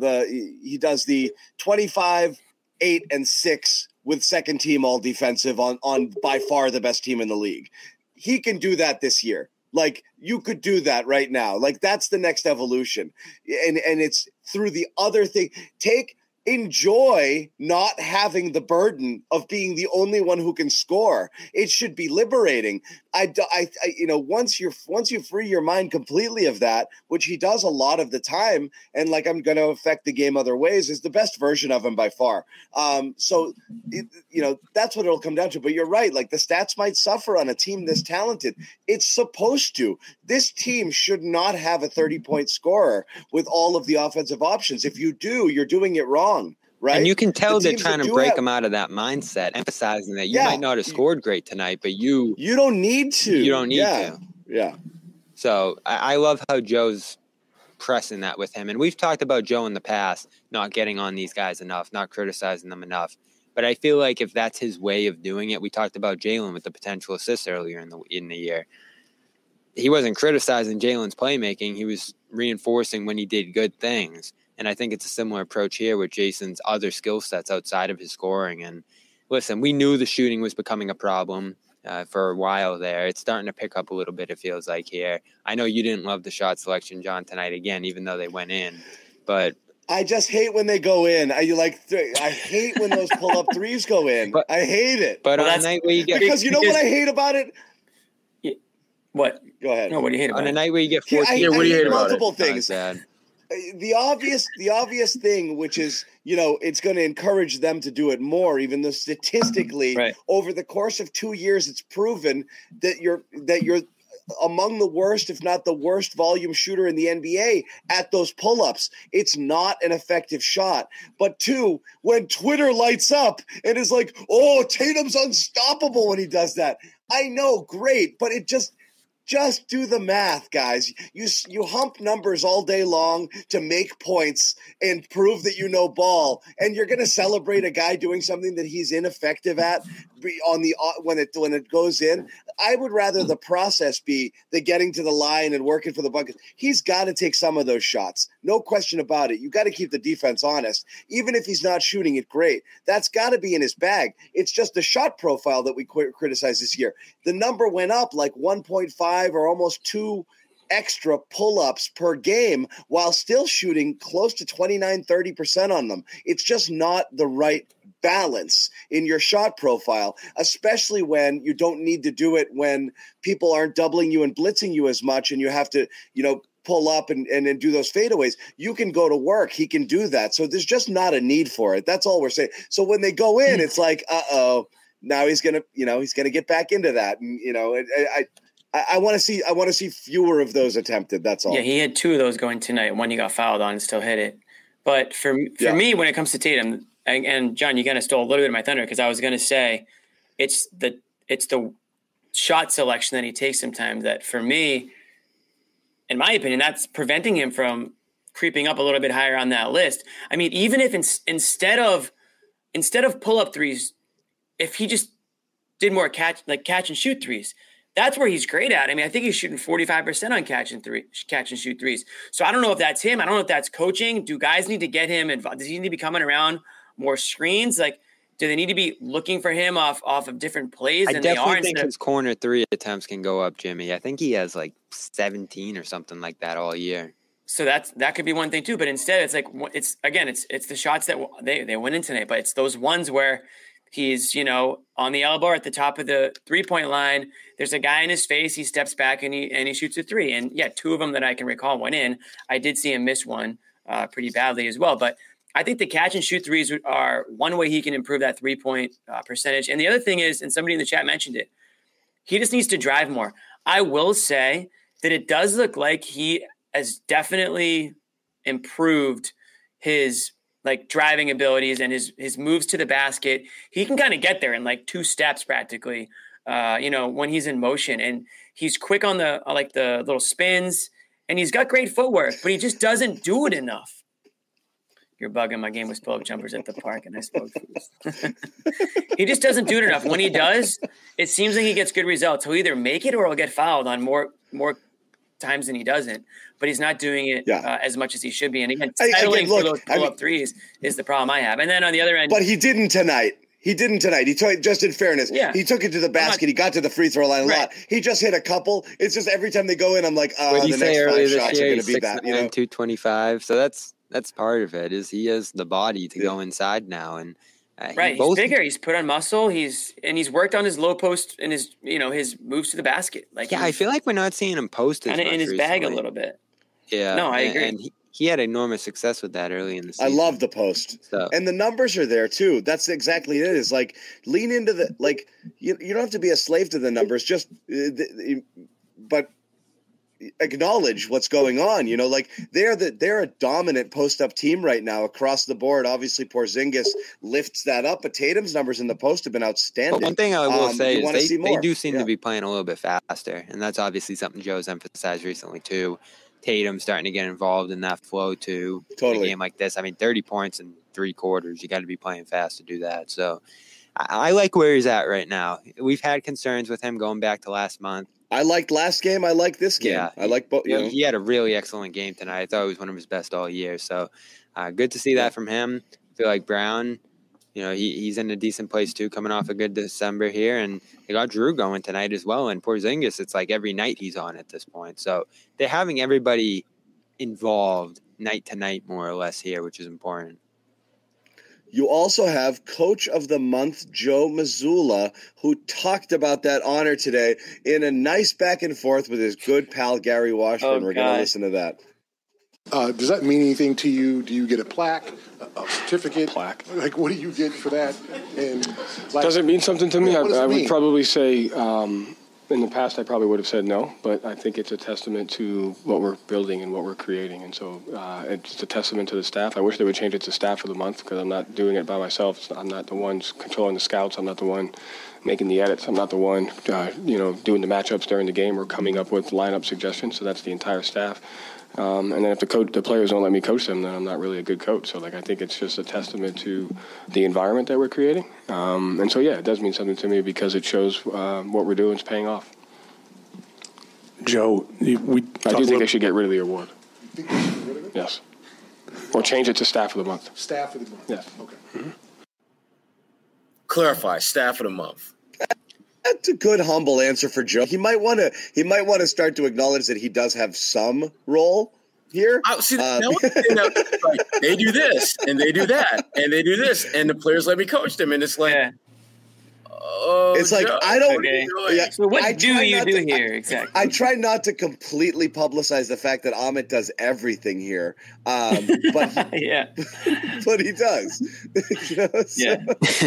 25, 8, and 6 with second team all defensive on by far the best team in the league. He can do that this year. Like, you could do that right now. Like, that's the next evolution. And it's through the other thing. enjoy not having the burden of being the only one who can score. It should be liberating. Once you free your mind completely of that, which he does a lot of the time, and like I'm going to affect the game other ways, is the best version of him by far. That's what it'll come down to. But you're right. Like the stats might suffer on a team this talented. It's supposed to. This team should not have a 30-point scorer with all of the offensive options. If you do, you're doing it wrong. Right? And you can tell they're trying to break him out of that mindset, emphasizing that you might not have scored great tonight, but you don't need to. You don't need to. Yeah. So I love how Joe's pressing that with him. And we've talked about Joe in the past, not getting on these guys enough, not criticizing them enough. But I feel like if that's his way of doing it, we talked about Jalen with the potential assists earlier in the year. He wasn't criticizing Jalen's playmaking. He was reinforcing when he did good things. And I think it's a similar approach here with Jason's other skill sets outside of his scoring. And listen, we knew the shooting was becoming a problem for a while there. It's starting to pick up a little bit, it feels like here. I know you didn't love the shot selection, John, tonight again, even though they went in. But I just hate when they go in. I hate when those pull-up threes go in. I hate it. But on a night where you get... Because you know what I hate about it? What? Go ahead. No, what do you hate about it? On a night where you get 14... what do you hate about multiple things. The obvious thing, which is, it's going to encourage them to do it more, even though statistically over the course of 2 years, it's proven that you're among the worst, if not the worst volume shooter in the NBA at those pull-ups. It's not an effective shot. But two, when Twitter lights up and is like, oh, Tatum's unstoppable when he does that. I know, great, but it just do the math, guys. You hump numbers all day long to make points and prove that you know ball, and you're going to celebrate a guy doing something that he's ineffective at when it goes in. I would rather the process be the getting to the line and working for the bucket. He's got to take some of those shots, no question about it. You got to keep the defense honest, even if he's not shooting it great. That's got to be in his bag. It's just the shot profile that we criticize this year. The number went up like 1.5 or almost 2 extra pull-ups per game while still shooting close to 29-30% on them. It's just not the right balance in your shot profile, especially when you don't need to do it when people aren't doubling you and blitzing you as much and you have to, pull up and do those fadeaways. You can go to work. He can do that. So there's just not a need for it. That's all we're saying. So when they go in, it's like, now he's going to get back into that. And, I want to see fewer of those attempted. That's all. Yeah, he had 2 of those going tonight. One he got fouled on and still hit it. But for me, when it comes to Tatum, and John, you kind of stole a little bit of my thunder because I was going to say it's the shot selection that he takes sometimes that for me, in my opinion, that's preventing him from creeping up a little bit higher on that list. I mean, even if instead of pull-up threes, if he just did more catch and shoot threes, that's where he's great at. I mean, I think he's shooting 45% on catch and shoot threes. So I don't know if that's him. I don't know if that's coaching. Do guys need to get him involved? Does he need to be coming around more screens? Like, do they need to be looking for him off of different plays? I definitely think his corner 3 attempts can go up, Jimmy. I think he has like 17 or something like that all year. So that could be one thing too. But instead, it's like it's the shots that they went in tonight, but it's those ones where he's on the elbow at the top of the 3-point line. There's a guy in his face. He steps back and he shoots a 3. And 2 of them that I can recall went in. I did see him miss one pretty badly as well. But I think the catch and shoot threes are one way he can improve that 3-point percentage. And the other thing is, and somebody in the chat mentioned it, he just needs to drive more. I will say that it does look like he has definitely improved his driving abilities and his moves to the basket. He can kind of get there in 2 steps practically, when he's in motion, and he's quick on the little spins, and he's got great footwork, but he just doesn't do it enough. You're bugging. My game was pull-up jumpers at the park, and I spoke fools. He just doesn't do it enough. When he does, it seems like he gets good results. He'll either make it or he'll get fouled on more times than he doesn't. But he's not doing it as much as he should be. And again, settling for those pull-up threes is the problem I have. And then on the other end, but he didn't tonight. He took, just in fairness, he took it to the basket. He got to the free throw line a lot. He just hit a couple. It's just every time they go in, I'm like, the next 5 shots are going to be that. 225. So that's That's part of it. Is he has the body to go inside now, and right, he's bigger. He's put on muscle. He's worked on his low post and his his moves to the basket. Like I feel like we're not seeing him post as much in his recently. bag a little bit. Yeah, no, I agree. And he had enormous success with that early in the season. I love the post, and the numbers are there too. That's exactly it. Is like lean into the you don't have to be a slave to the numbers. Just but acknowledge what's going on. Like they're a dominant post up team right now across the board. Obviously, Porzingis lifts that up, but Tatum's numbers in the post have been outstanding. But one thing I will say is they do seem to be playing a little bit faster, and that's obviously something Joe's emphasized recently too. Tatum starting to get involved in that flow too. Totally. In a game like this, 30 points in 3 quarters, you got to be playing fast to do that. So I like where he's at right now. We've had concerns with him going back to last month. I liked last game. I like this game. Yeah, I like both. He had a really excellent game tonight. I thought it was one of his best all year. So good to see that from him. I feel like Brown, he's in a decent place too, coming off a good December here. And they got Drew going tonight as well. And Porzingis, it's like every night he's on at this point. So they're having everybody involved night to night more or less here, which is important. You also have Coach of the Month, Joe Mazzulla, who talked about that honor today in a nice back and forth with his good pal, Gary Washburn. We're going to listen to that. Does that mean anything to you? Do you get a plaque, a certificate? Plaque. Like, what do you get for that? And does it mean something to me? I would probably say in the past I probably would have said no, but I think it's a testament to what we're building and what we're creating. And so it's a testament to the staff. I wish they would change it to Staff of the Month because I'm not doing it by myself. I'm not the one controlling the scouts. I'm not the one making the edits. I'm not the one, doing the matchups during the game or coming up with lineup suggestions. So that's the entire staff. And then if the players don't let me coach them, then I'm not really a good coach. So, I think it's just a testament to the environment that we're creating. And so, it does mean something to me because it shows what we're doing is paying off. Joe, I do think they should get rid of the award. You think they should get rid of it? Yes. Or change it to Staff of the Month. Staff of the Month. Yes. Okay. Mm-hmm. Clarify, Staff of the Month. That's a good, humble answer for Joe. He might want to start to acknowledge that he does have some role here. They do this and they do that and they do this, and the players let me coach them, and it's like, it's like Joe, I don't. Okay. Yeah, so what do you do here exactly? I try not to completely publicize the fact that Amit does everything here, but yeah, but he does. Yeah,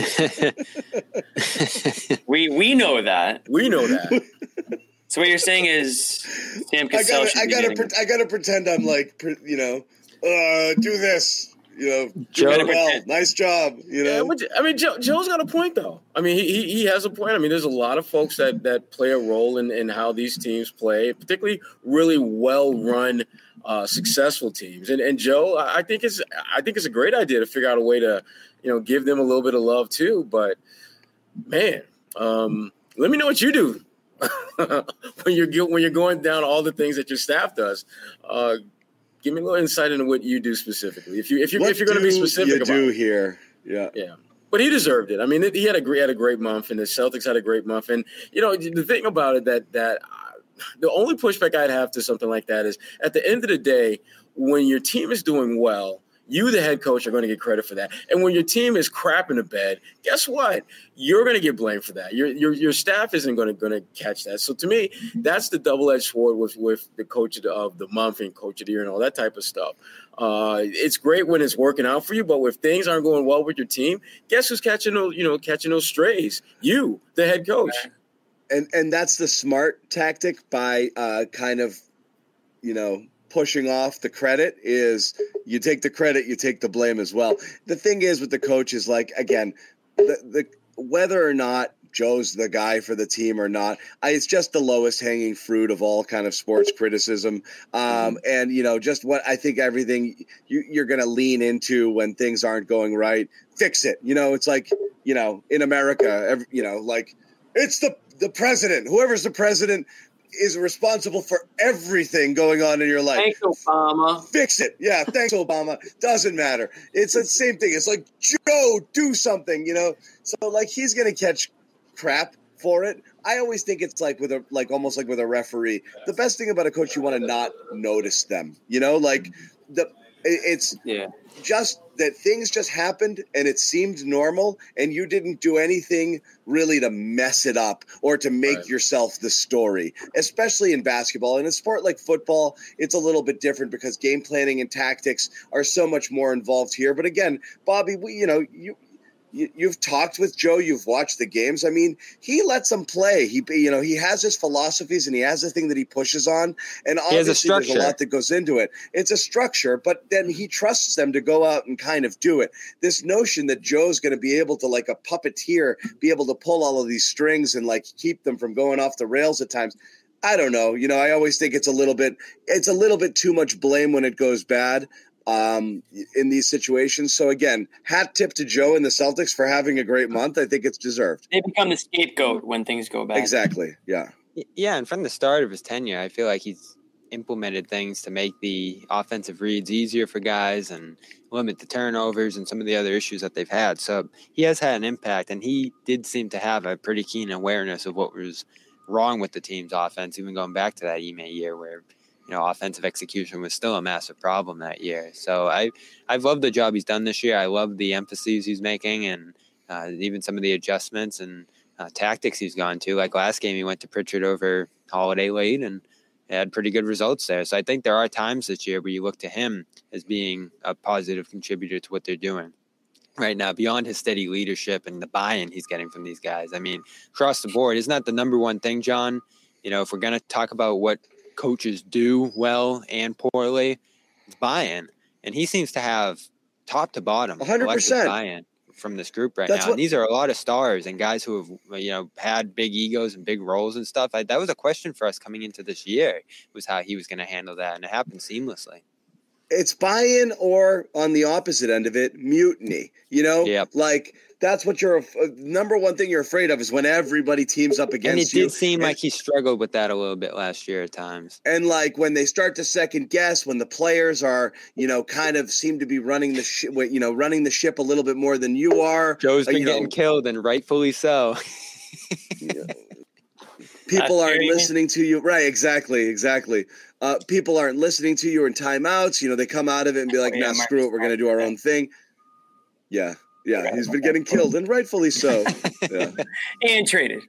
we know that. We know that. So what you're saying is Sam Cassell I gotta pretend I'm do this. Joe, well, nice job. Yeah, Joe's got a point though. He has a point. There's a lot of folks that play a role in how these teams play, particularly really well-run, successful teams. And Joe, I think it's a great idea to figure out a way to, give them a little bit of love too. But man, let me know what you do when you're going down all the things that your staff does. Give me a little insight into what you do specifically. If you're going to be specific about it. Here, yeah. But he deserved it. He had a great month, and the Celtics had a great month. And the thing about it that the only pushback I'd have to something like that is at the end of the day, when your team is doing well, you, the head coach, are going to get credit for that. And when your team is crap in the bed, guess what? You're going to get blamed for that. Your staff isn't going to catch that. So to me, that's the double-edged sword with the coach of the month and coach of the year and all that type of stuff. It's great when it's working out for you, but if things aren't going well with your team, guess who's catching those strays? You, the head coach. And that's the smart tactic by pushing off the credit is you take the credit, you take the blame as well. The thing is with the coach is again, the whether or not Joe's the guy for the team or not, it's just the lowest hanging fruit of all kind of sports criticism. And just what I think everything you're going to lean into when things aren't going right, fix it. It's like, in America, it's the president, whoever's the president is responsible for everything going on in your life. Thanks, Obama. Fix it. Yeah, thanks, Obama. Doesn't matter. It's the same thing. It's like, Joe, do something, So, he's going to catch crap for it. I always think it's almost like with a referee. The best thing about a coach, you want to not notice them. It's just that things just happened and it seemed normal, and you didn't do anything really to mess it up or to make yourself the story, especially in basketball. In a sport like football, it's a little bit different because game planning and tactics are so much more involved here. But again, Bobby, you've talked with Joe, you've watched the games. I mean, he lets them play. He has his philosophies and he has the thing that he pushes on. And obviously there's a lot that goes into it. It's a structure, but then he trusts them to go out and kind of do it. This notion that Joe's going to be able to, like a puppeteer, be able to pull all of these strings and like keep them from going off the rails at times. I don't know. I always think it's a little bit too much blame when it goes bad. In these situations. So again, hat tip to Joe and the Celtics for having a great month. I think it's deserved. They become the scapegoat when things go bad. Exactly. Yeah. Yeah. And from the start of his tenure, I feel like he's implemented things to make the offensive reads easier for guys and limit the turnovers and some of the other issues that they've had. So he has had an impact, and he did seem to have a pretty keen awareness of what was wrong with the team's offense, even going back to that Ime year where offensive execution was still a massive problem that year. So I've loved the job he's done this year. I love the emphases he's making and even some of the adjustments and tactics he's gone to. Like last game, he went to Pritchard over Holiday late and had pretty good results there. So I think there are times this year where you look to him as being a positive contributor to what they're doing right now, beyond his steady leadership and the buy-in he's getting from these guys. I mean, across the board, isn't that the number one thing, John? If we're going to talk about what coaches do well and poorly, it's buy-in, and he seems to have top to bottom 100% buy-in from this group right now. And these are a lot of stars and guys who have had big egos and big roles and stuff. That was a question for us coming into this year, was how he was going to handle that, and it happened seamlessly. It's buy-in, or on the opposite end of it, mutiny. Like that's what you're number one thing you're afraid of is when everybody teams up against you. And it did seem like he struggled with that a little bit last year at times. And like when they start to second guess, when the players are, kind of seem to be running the ship, running the ship a little bit more than you are. Joe's been getting killed, and rightfully so. People aren't listening to you. Right. Exactly. People aren't listening to you in timeouts. They come out of it and be like, nah, screw it. We're going to do our own thing. Yeah. Yeah. He's been getting killed, and rightfully so. Yeah. And traded.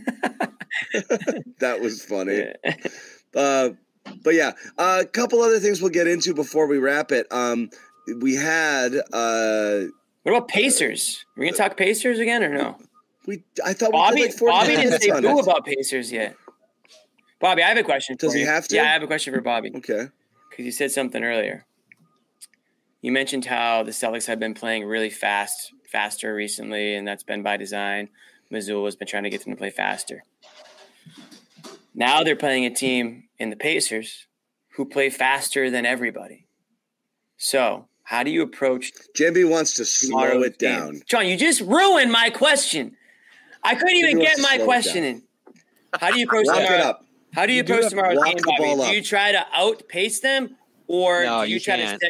That was funny. But yeah, a couple other things we'll get into before we wrap it. We had. What about Pacers? Are we going to talk Pacers again or no? I thought Bobby Bobby didn't say boo about Pacers yet. Bobby, I have a question for you. Does he have to? Yeah, I have a question for Bobby. Okay. Because you said something earlier. You mentioned how the Celtics have been playing really faster recently, and that's been by design. Missoula's been trying to get them to play faster. Now they're playing a team in the Pacers who play faster than everybody. So how do you approach? Jimmy wants to slow it down. John, you just ruined my question. I couldn't even get my question in. How do you approach tomorrow? How do you approach tomorrow's game, Bobby? Do you try to outpace them, or do you try to stay?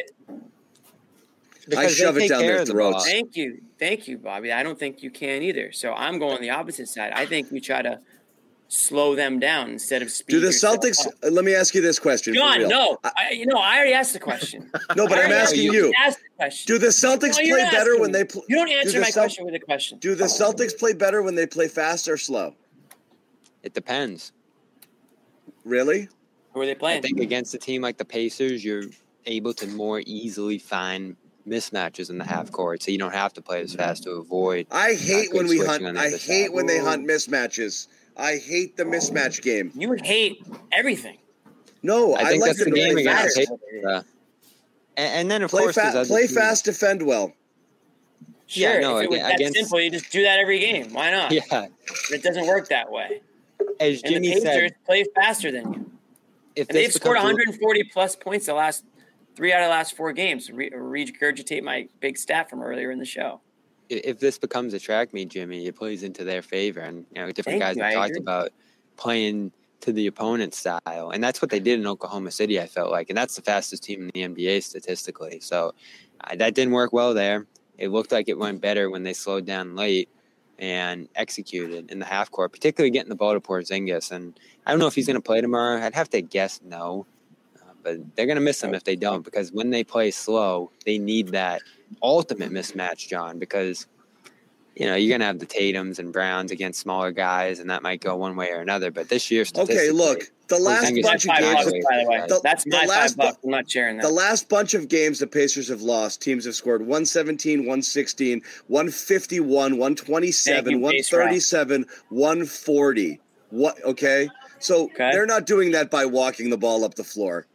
I shove it down their throats. Thank you, Bobby. I don't think you can either. So I'm going the opposite side. I think you try to slow them down instead of speed. Do the Celtics? Let me ask you this question, John. No, I already asked the question. No, but I'm asking you. Ask the question. Do the Celtics play better when they play? You don't answer my question with a question. Do the Celtics play better when they play fast or slow? It depends. Really? Who are they playing? I think against a team like the Pacers, you're able to more easily find mismatches in the half court, so you don't have to play as fast to avoid. I hate when we hunt. I hate when they hunt mismatches. I hate the mismatch game. You hate everything. No, I think like that's the game against and then of course play fast, defend well. Sure, yeah, no, if it was that simple, you just do that every game. Why not? Yeah, it doesn't work that way. As Jimmy and the Pacers said, play faster than you. And they've scored 140 plus points the last 3 out of the last 4 games. Regurgitate my big stat from earlier in the show. If this becomes a track meet, Jimmy, it plays into their favor. And different guys have talked about playing to the opponent's style, and that's what they did in Oklahoma City. I felt like, and that's the fastest team in the NBA statistically. So that didn't work well there. It looked like it went better when they slowed down late and executed in the half court, particularly getting the ball to Porzingis. And I don't know if he's going to play tomorrow. I'd have to guess no. but they're going to miss him if they don't, because when they play slow, they need that ultimate mismatch, John, because you're going to have the Tatums and Browns against smaller guys, and that might go one way or another. But this year, okay, look, the last bunch of games, by the way, that's my $5. I'm not sharing that. The last bunch of games the Pacers have lost, teams have scored 117, 116, 151, 127, 137, 140. What? Okay, so they're not doing that by walking the ball up the floor.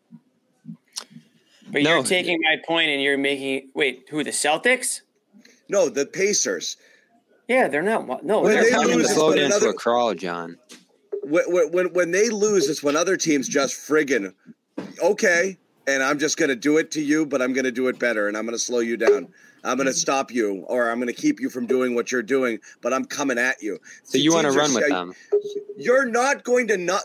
But you're taking my point, and you're making who? The Celtics? No, the Pacers. Yeah, they're not. No, they're coming to slow down to a crawl, John. When they lose, it's when other teams just friggin' okay, and I'm just going to do it to you, but I'm going to do it better, and I'm going to slow you down. I'm going to stop you, or I'm going to keep you from doing what you're doing, but I'm coming at you. So you want to run with them? You're not going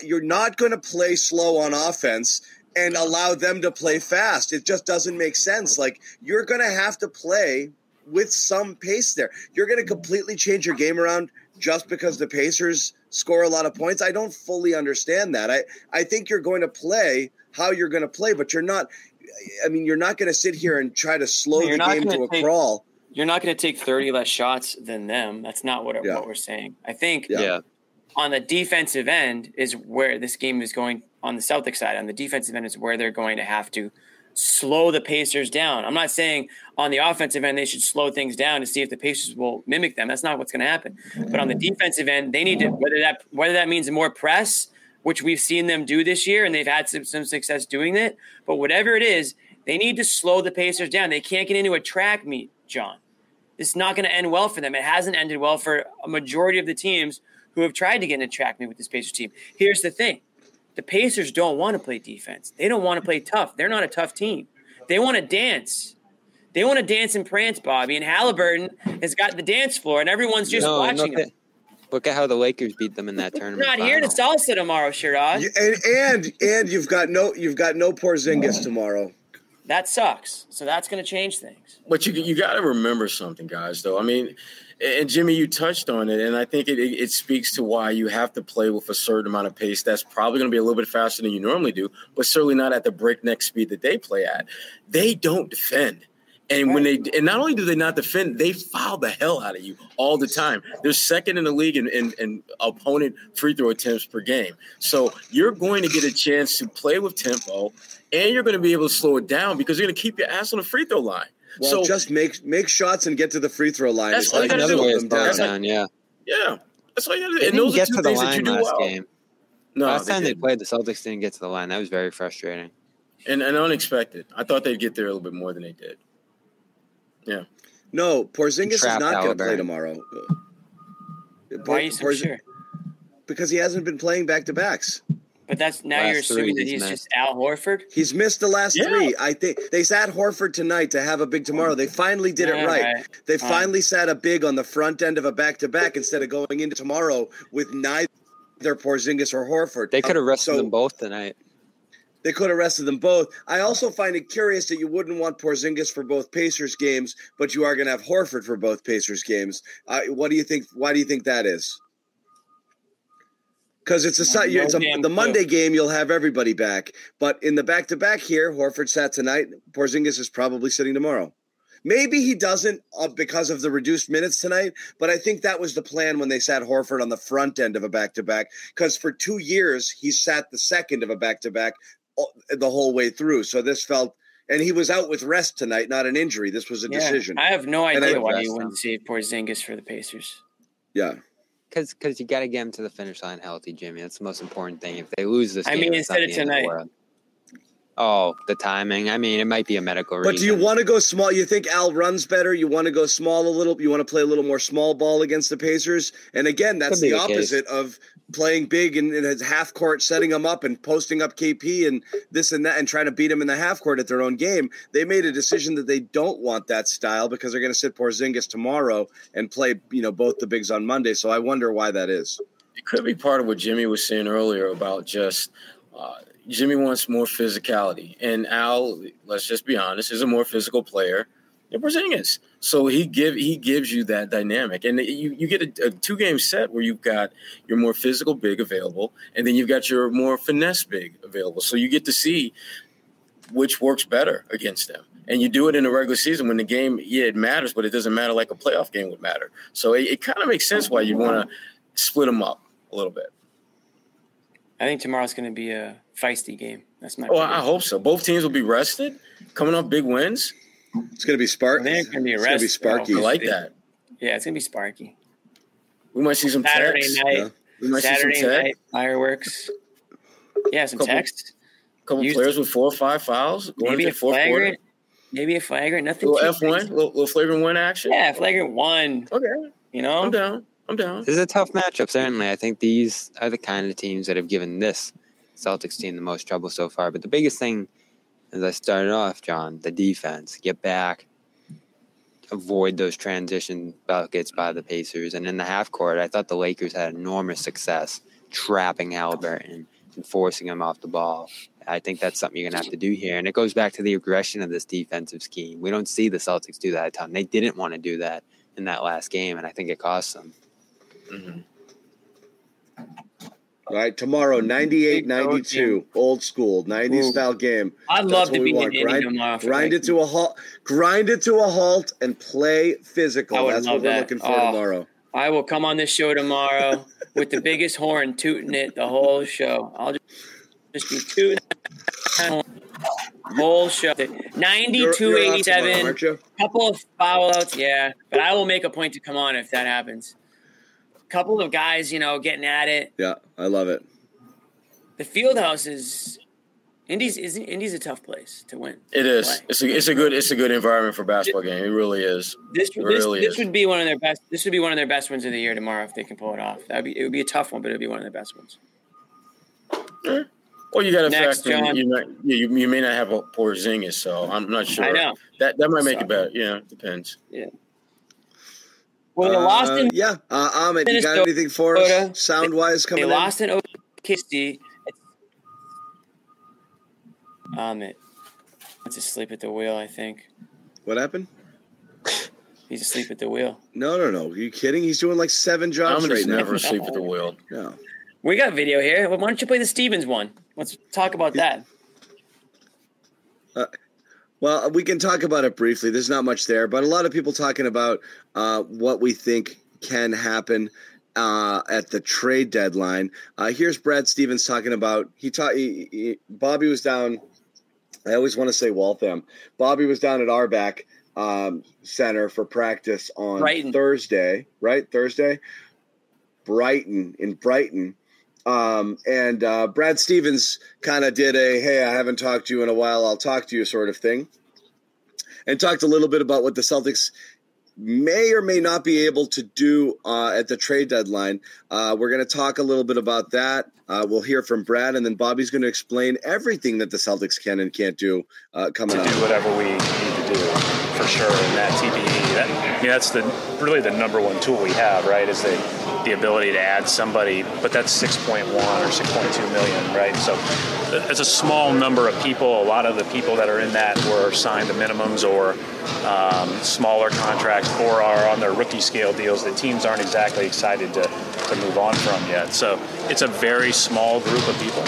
to play slow on offense and allow them to play fast. It just doesn't make sense. Like, you're going to have to play with some pace there. You're going to completely change your game around just because the Pacers score a lot of points. I don't fully understand that. I think you're going to play how you're going to play, but you're not going to sit here and try to slow the game to a crawl. You're not going to take 30 less shots than them. That's not what we're saying. I think on the defensive end is where this game is going. On the Celtics side, on the defensive end is where they're going to have to slow the Pacers down. I'm not saying on the offensive end they should slow things down to see if the Pacers will mimic them. That's not what's going to happen. But on the defensive end, they need to, whether that means more press, which we've seen them do this year, and they've had some success doing it. But whatever it is, they need to slow the Pacers down. They can't get into a track meet, John. This is not going to end well for them. It hasn't ended well for a majority of the teams who have tried to get in a track meet with this Pacers team. Here's the thing. The Pacers don't want to play defense. They don't want to play tough. They're not a tough team. They want to dance. They want to dance and prance, Bobby. And Halliburton has got the dance floor, and everyone's just watching him. Look at how the Lakers beat them in that tournament. We're not here to salsa tomorrow, Sherrod. And you've got no Porzingis tomorrow. That sucks. So that's going to change things. But you got to remember something, guys, though. I mean, and Jimmy, you touched on it, and I think it speaks to why you have to play with a certain amount of pace. That's probably going to be a little bit faster than you normally do, but certainly not at the breakneck speed that they play at. They don't defend. And and not only do they not defend, they foul the hell out of you all the time. They're second in the league in opponent free throw attempts per game. So you're going to get a chance to play with tempo, and you're going to be able to slow it down because you're going to keep your ass on the free throw line. Well, so just make shots and get to the free throw line. That's like another way to slow it down. Yeah, that's all you got to do. They didn't get to the line last game. No, last time they played, the Celtics didn't get to the line. That was very frustrating and unexpected. I thought they'd get there a little bit more than they did. Yeah. No, Porzingis is not going to play tomorrow. Why are you so sure? Because he hasn't been playing back-to-backs. But that's now you're assuming that he's just Al Horford? He's missed the last three. I think they sat Horford tonight to have a big tomorrow. They finally did it right. They finally sat a big on the front end of a back-to-back instead of going into tomorrow with neither Porzingis or Horford. They could have rested them both tonight. They could have rested them both. I also find it curious that you wouldn't want Porzingis for both Pacers games, but you are going to have Horford for both Pacers games. What do you think? Why do you think that is? Because the Monday game, you'll have everybody back. But in the back-to-back here, Horford sat tonight. Porzingis is probably sitting tomorrow. Maybe he doesn't because of the reduced minutes tonight, but I think that was the plan when they sat Horford on the front end of a back-to-back, because for 2 years he sat the second of a back-to-back the whole way through. So this felt – and he was out with rest tonight, not an injury. This was a decision. I have no idea why you wouldn't save Porzingis for the Pacers. Yeah. Because you got to get him to the finish line healthy, Jimmy. That's the most important thing. If they lose this game, instead of tonight. Oh, the timing. I mean, it might be a medical reason. But do you want to go small? You think Al runs better? You want to go small a little? You want to play a little more small ball against the Pacers? And again, that's the opposite of playing big and his half court, setting them up and posting up KP and this and that and trying to beat them in the half court at their own game. They made a decision that they don't want that style because they're going to sit Porzingis tomorrow and play, both the bigs on Monday. So I wonder why that is. It could be part of what Jimmy was saying earlier about just Jimmy wants more physicality. And Al, let's just be honest, is a more physical player. and Porzingis. So he gives you that dynamic, and you get a 2-game set where you've got your more physical big available, and then you've got your more finesse big available. So you get to see which works better against them. And you do it in the regular season when the game, it matters, but it doesn't matter like a playoff game would matter. So it kind of makes sense why you want to split them up a little bit. I think tomorrow's going to be a feisty game. That's my I hope so. Both teams will be rested, coming off big wins. It's going to be sparky. It's going to be It's going to be sparky. I like that. Yeah, it's going to be sparky. We might see some Saturday text. night. Yeah. We might Saturday see some night fireworks. Yeah, some text. Couple players with 4 or 5 fouls. Maybe a flagrant. Maybe a flagrant. Nothing. Little F1. Little flagrant 1 action. Yeah, flagrant 1. Okay. You know, I'm down. This is a tough matchup, certainly. I think these are the kind of teams that have given this Celtics team the most trouble so far. But the biggest thing, as I started off, John, the defense. Get back, avoid those transition buckets by the Pacers. And in the half court, I thought the Lakers had enormous success trapping Haliburton and forcing him off the ball. I think that's something you're going to have to do here. And it goes back to the aggression of this defensive scheme. We don't see the Celtics do that a ton. They didn't want to do that in that last game, and I think it cost them. Mm-hmm. All right, tomorrow, 98-92, old school, 90s style game. I'd love to be in Indy tomorrow. Grind it to a halt. Grind it to a halt and play physical. That's what we're looking for tomorrow. I will come on this show tomorrow with the biggest horn, tooting it the whole show. I'll just be tooting the whole show. 92-87, couple of foul outs, yeah. But I will make a point to come on if that happens. Couple of guys, getting at it. Yeah, I love it. The field house is Indy's a tough place to win. It is. It's a good environment for a basketball game. It really is. This would be one of their best. This would be one of their best wins of the year tomorrow if they can pull it off. It would be a tough one, but it would be one of their best ones. Well, you got to factor in. You may not have a Porzingis, so I'm not sure. I know that might make it better. Yeah, it depends. Yeah. Well, they lost in Ahmed, you got anything for us sound-wise coming in? They lost in OKC. Ahmed went to sleep at the wheel, I think. What happened? He's asleep at the wheel. No. Are you kidding? He's doing like 7 jobs right now. Never asleep at the wheel. No. We got video here. Why don't you play the Stevens one? Let's talk about that. Well, we can talk about it briefly. There's not much there, but a lot of people talking about what we think can happen at the trade deadline. Here's Brad Stevens talking about Bobby was down. I always want to say Waltham. Bobby was down at Arbac Center for practice on Thursday, right? Thursday, in Brighton. And Brad Stevens kind of did a, hey, I haven't talked to you in a while, I'll talk to you sort of thing. And talked a little bit about what the Celtics may or may not be able to do at the trade deadline. We're going to talk a little bit about that. We'll hear from Brad, and then Bobby's going to explain everything that the Celtics can and can't do coming up. Do whatever we need to do, for sure, in that TBE. That's really the number one tool we have, right, is the ability to add somebody, but that's 6.1 or 6.2 million, right? So it's a small number of people. A lot of the people that are in that were signed to minimums or smaller contracts or are on their rookie scale deals that teams aren't exactly excited to move on from yet. So it's a very small group of people.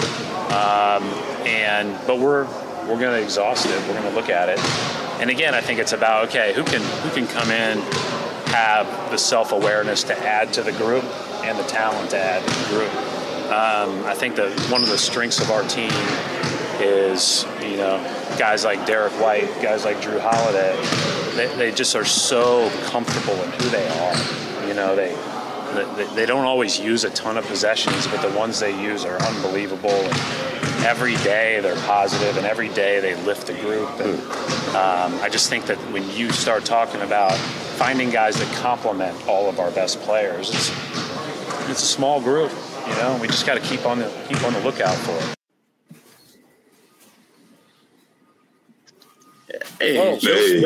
But we're going to exhaust it. We're going to look at it. And again, I think it's about, okay, who can come in, have the self-awareness to add to the group and the talent to add to the group. I think that one of the strengths of our team is, guys like Derek White, guys like Drew Holiday. They just are so comfortable in who they are. They don't always use a ton of possessions, but the ones they use are unbelievable. And every day they're positive, and every day they lift the group. And I just think that when you start talking about finding guys that complement all of our best players, it's a small group. We just got to keep on the lookout for it. Hey,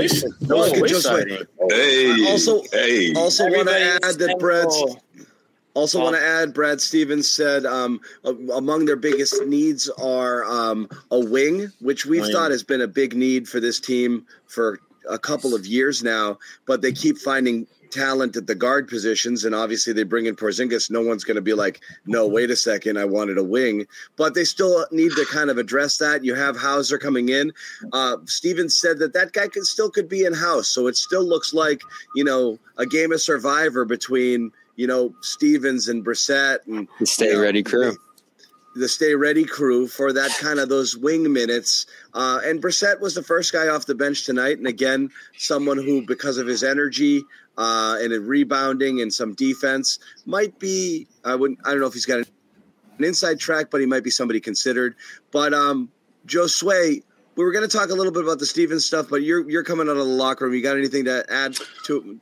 Also want to add that Brad Stevens said among their biggest needs are a wing, which we've thought has been a big need for this team for a couple of years now, but they keep finding talent at the guard positions, and obviously they bring in Porzingis. No one's going to be like, no, wait a second, I wanted a wing, but they still need to kind of address that. You have Hauser coming in. Stevens said that guy could be in-house, so it still looks like, a game of Survivor between, Stevens and Brissett and the Stay Ready crew. The Stay Ready crew for that kind of those wing minutes. And Brissett was the first guy off the bench tonight. And again, someone who, because of his energy and in rebounding and some defense, might be, I don't know if he's got an inside track, but he might be somebody considered. But Josue, we were going to talk a little bit about the Stevens stuff, but you're coming out of the locker room. You got anything to add to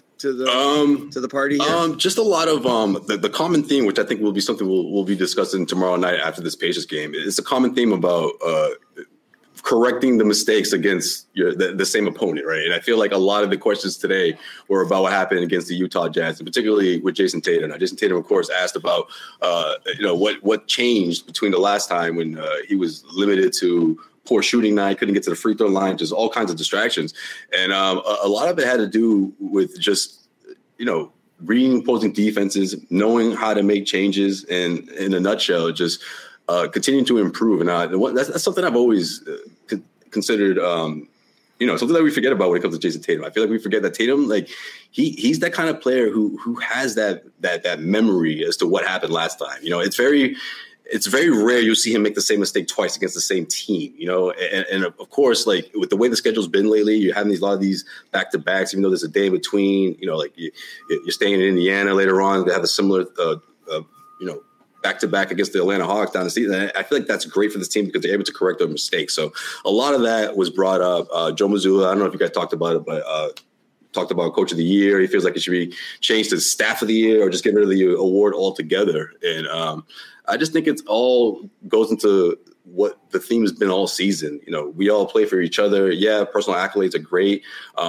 the party here? Just a lot of the common theme, which I think will be something we'll be discussing tomorrow night after this Pacers game. It's a common theme about correcting the mistakes against the same opponent, right? And I feel like a lot of the questions today were about what happened against the Utah Jazz, and particularly with Jason Tatum. Now, Jason Tatum, of course, asked about what changed between the last time when he was limited to poor shooting night, couldn't get to the free throw line, just all kinds of distractions. And a lot of it had to do with just, reading opposing defenses, knowing how to make changes, and in a nutshell, just continuing to improve. And that's something I've always considered, something that we forget about when it comes to Jason Tatum. I feel like we forget that Tatum, like he's that kind of player who has that memory as to what happened last time. It's very rare you'll see him make the same mistake twice against the same team, and of course, like with the way the schedule's been lately, you're having a lot of these back-to-backs, even though there's a day in between, like you're staying in Indiana later on. They have a similar, back-to-back against the Atlanta Hawks down the season. And I feel like that's great for this team because they're able to correct their mistakes. So a lot of that was brought up. Joe Mazzulla, I don't know if you guys talked about it, but talked about Coach of the Year. He feels like it should be changed to Staff of the Year or just get rid of the award altogether. And I just think it's all goes into what the theme has been all season. We all play for each other. Yeah, personal accolades are great.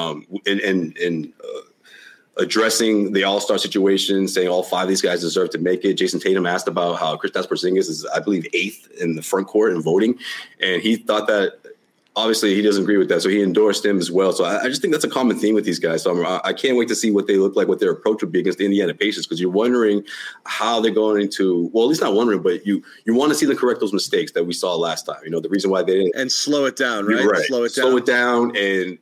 And addressing the all-star situation, saying all five of these guys deserve to make it. Jason Tatum asked about how Kristaps Porzingis is, I believe, 8th in the front court in voting. And he thought that obviously he doesn't agree with that, so he endorsed him as well. So I just think that's a common theme with these guys. So I can't wait to see what they look like, what their approach would be against the Indiana Pacers, because you're wondering how they're going to, well, at least not wondering, but you want to see them correct those mistakes that we saw last time. The reason why they didn't. And slow it down, right? Right. Slow it down and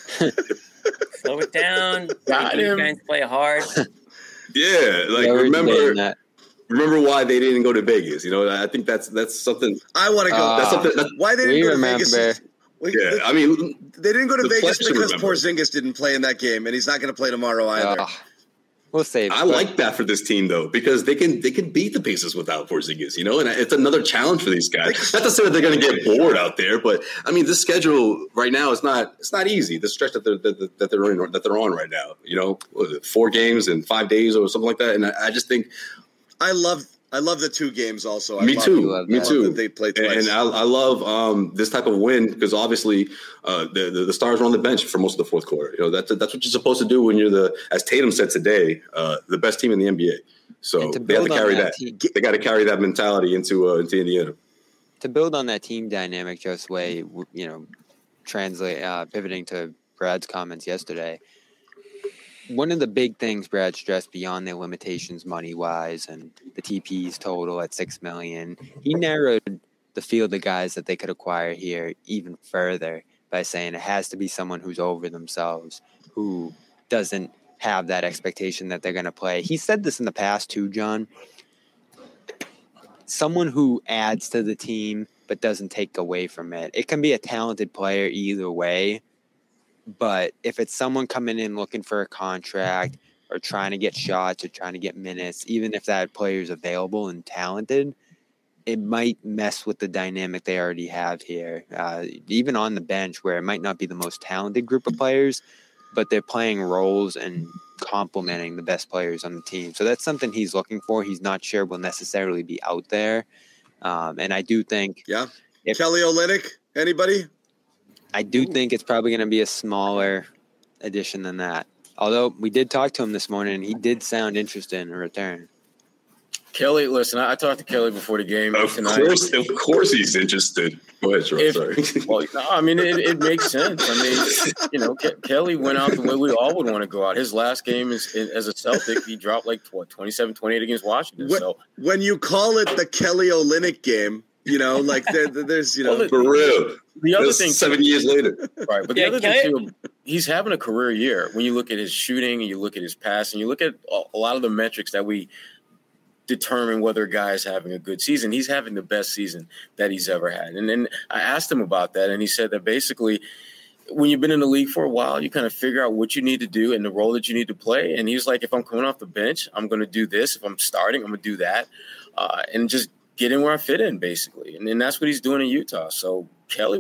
slow it down. Got him. Guys play hard. Yeah, like remember why they didn't go to Vegas? I think that's something. I want to go. That's something. Why they didn't go to Vegas? Yeah, I mean, they didn't go to Vegas because Porzingis didn't play in that game, and he's not going to play tomorrow either. We'll save. I like that for this team though, because they can beat the Pacers without Porzingis, and it's another challenge for these guys. Not to say that they're going to get bored out there, but I mean, this schedule right now is not easy. The stretch that they're on right now, 4 games in 5 days or something like that, and I just think I love the 2 games also. Me too. That they played twice. And I love this type of win because obviously the stars were on the bench for most of the fourth quarter. That's what you're supposed to do when you're as Tatum said today, the best team in the NBA. So they have to carry that. They got to carry that mentality into Indiana. To build on that team dynamic, Josue, pivoting to Brad's comments yesterday. One of the big things Brad stressed beyond their limitations money-wise and the TP's total at $6 million, he narrowed the field of guys that they could acquire here even further by saying it has to be someone who's over themselves, who doesn't have that expectation that they're going to play. He said this in the past too, John. Someone who adds to the team but doesn't take away from it. It can be a talented player either way. But if it's someone coming in looking for a contract or trying to get shots or trying to get minutes, even if that player is available and talented, it might mess with the dynamic they already have here. Even on the bench where it might not be the most talented group of players, but they're playing roles and complementing the best players on the team. So that's something he's looking for. He's not sure will necessarily be out there. And I do think... Yeah. Kelly Olynyk, anybody? I do think it's probably going to be a smaller addition than that. Although we did talk to him this morning, and he did sound interested in a return. Kelly, listen, I talked to Kelly before the game tonight. Of course he's interested. Go ahead, Sean. Sorry. Well, no, I mean, it makes sense. I mean, Kelly went out the way we all would want to go out. His last game as a Celtic, he dropped 27-28 against Washington. When you call it the Kelly Olynyk game, there's for real. The other thing, 7 years later, right? But the other thing too, he's having a career year. When you look at his shooting, and you look at his passing, you look at a lot of the metrics that we determine whether a guy is having a good season. He's having the best season that he's ever had. And then I asked him about that, and he said that basically when you've been in the league for a while, you kind of figure out what you need to do and the role that you need to play. And he's like, if I'm coming off the bench, I'm going to do this. If I'm starting, I'm going to do that. And just get in where I fit in, basically. And then that's what he's doing in Utah. So Kelly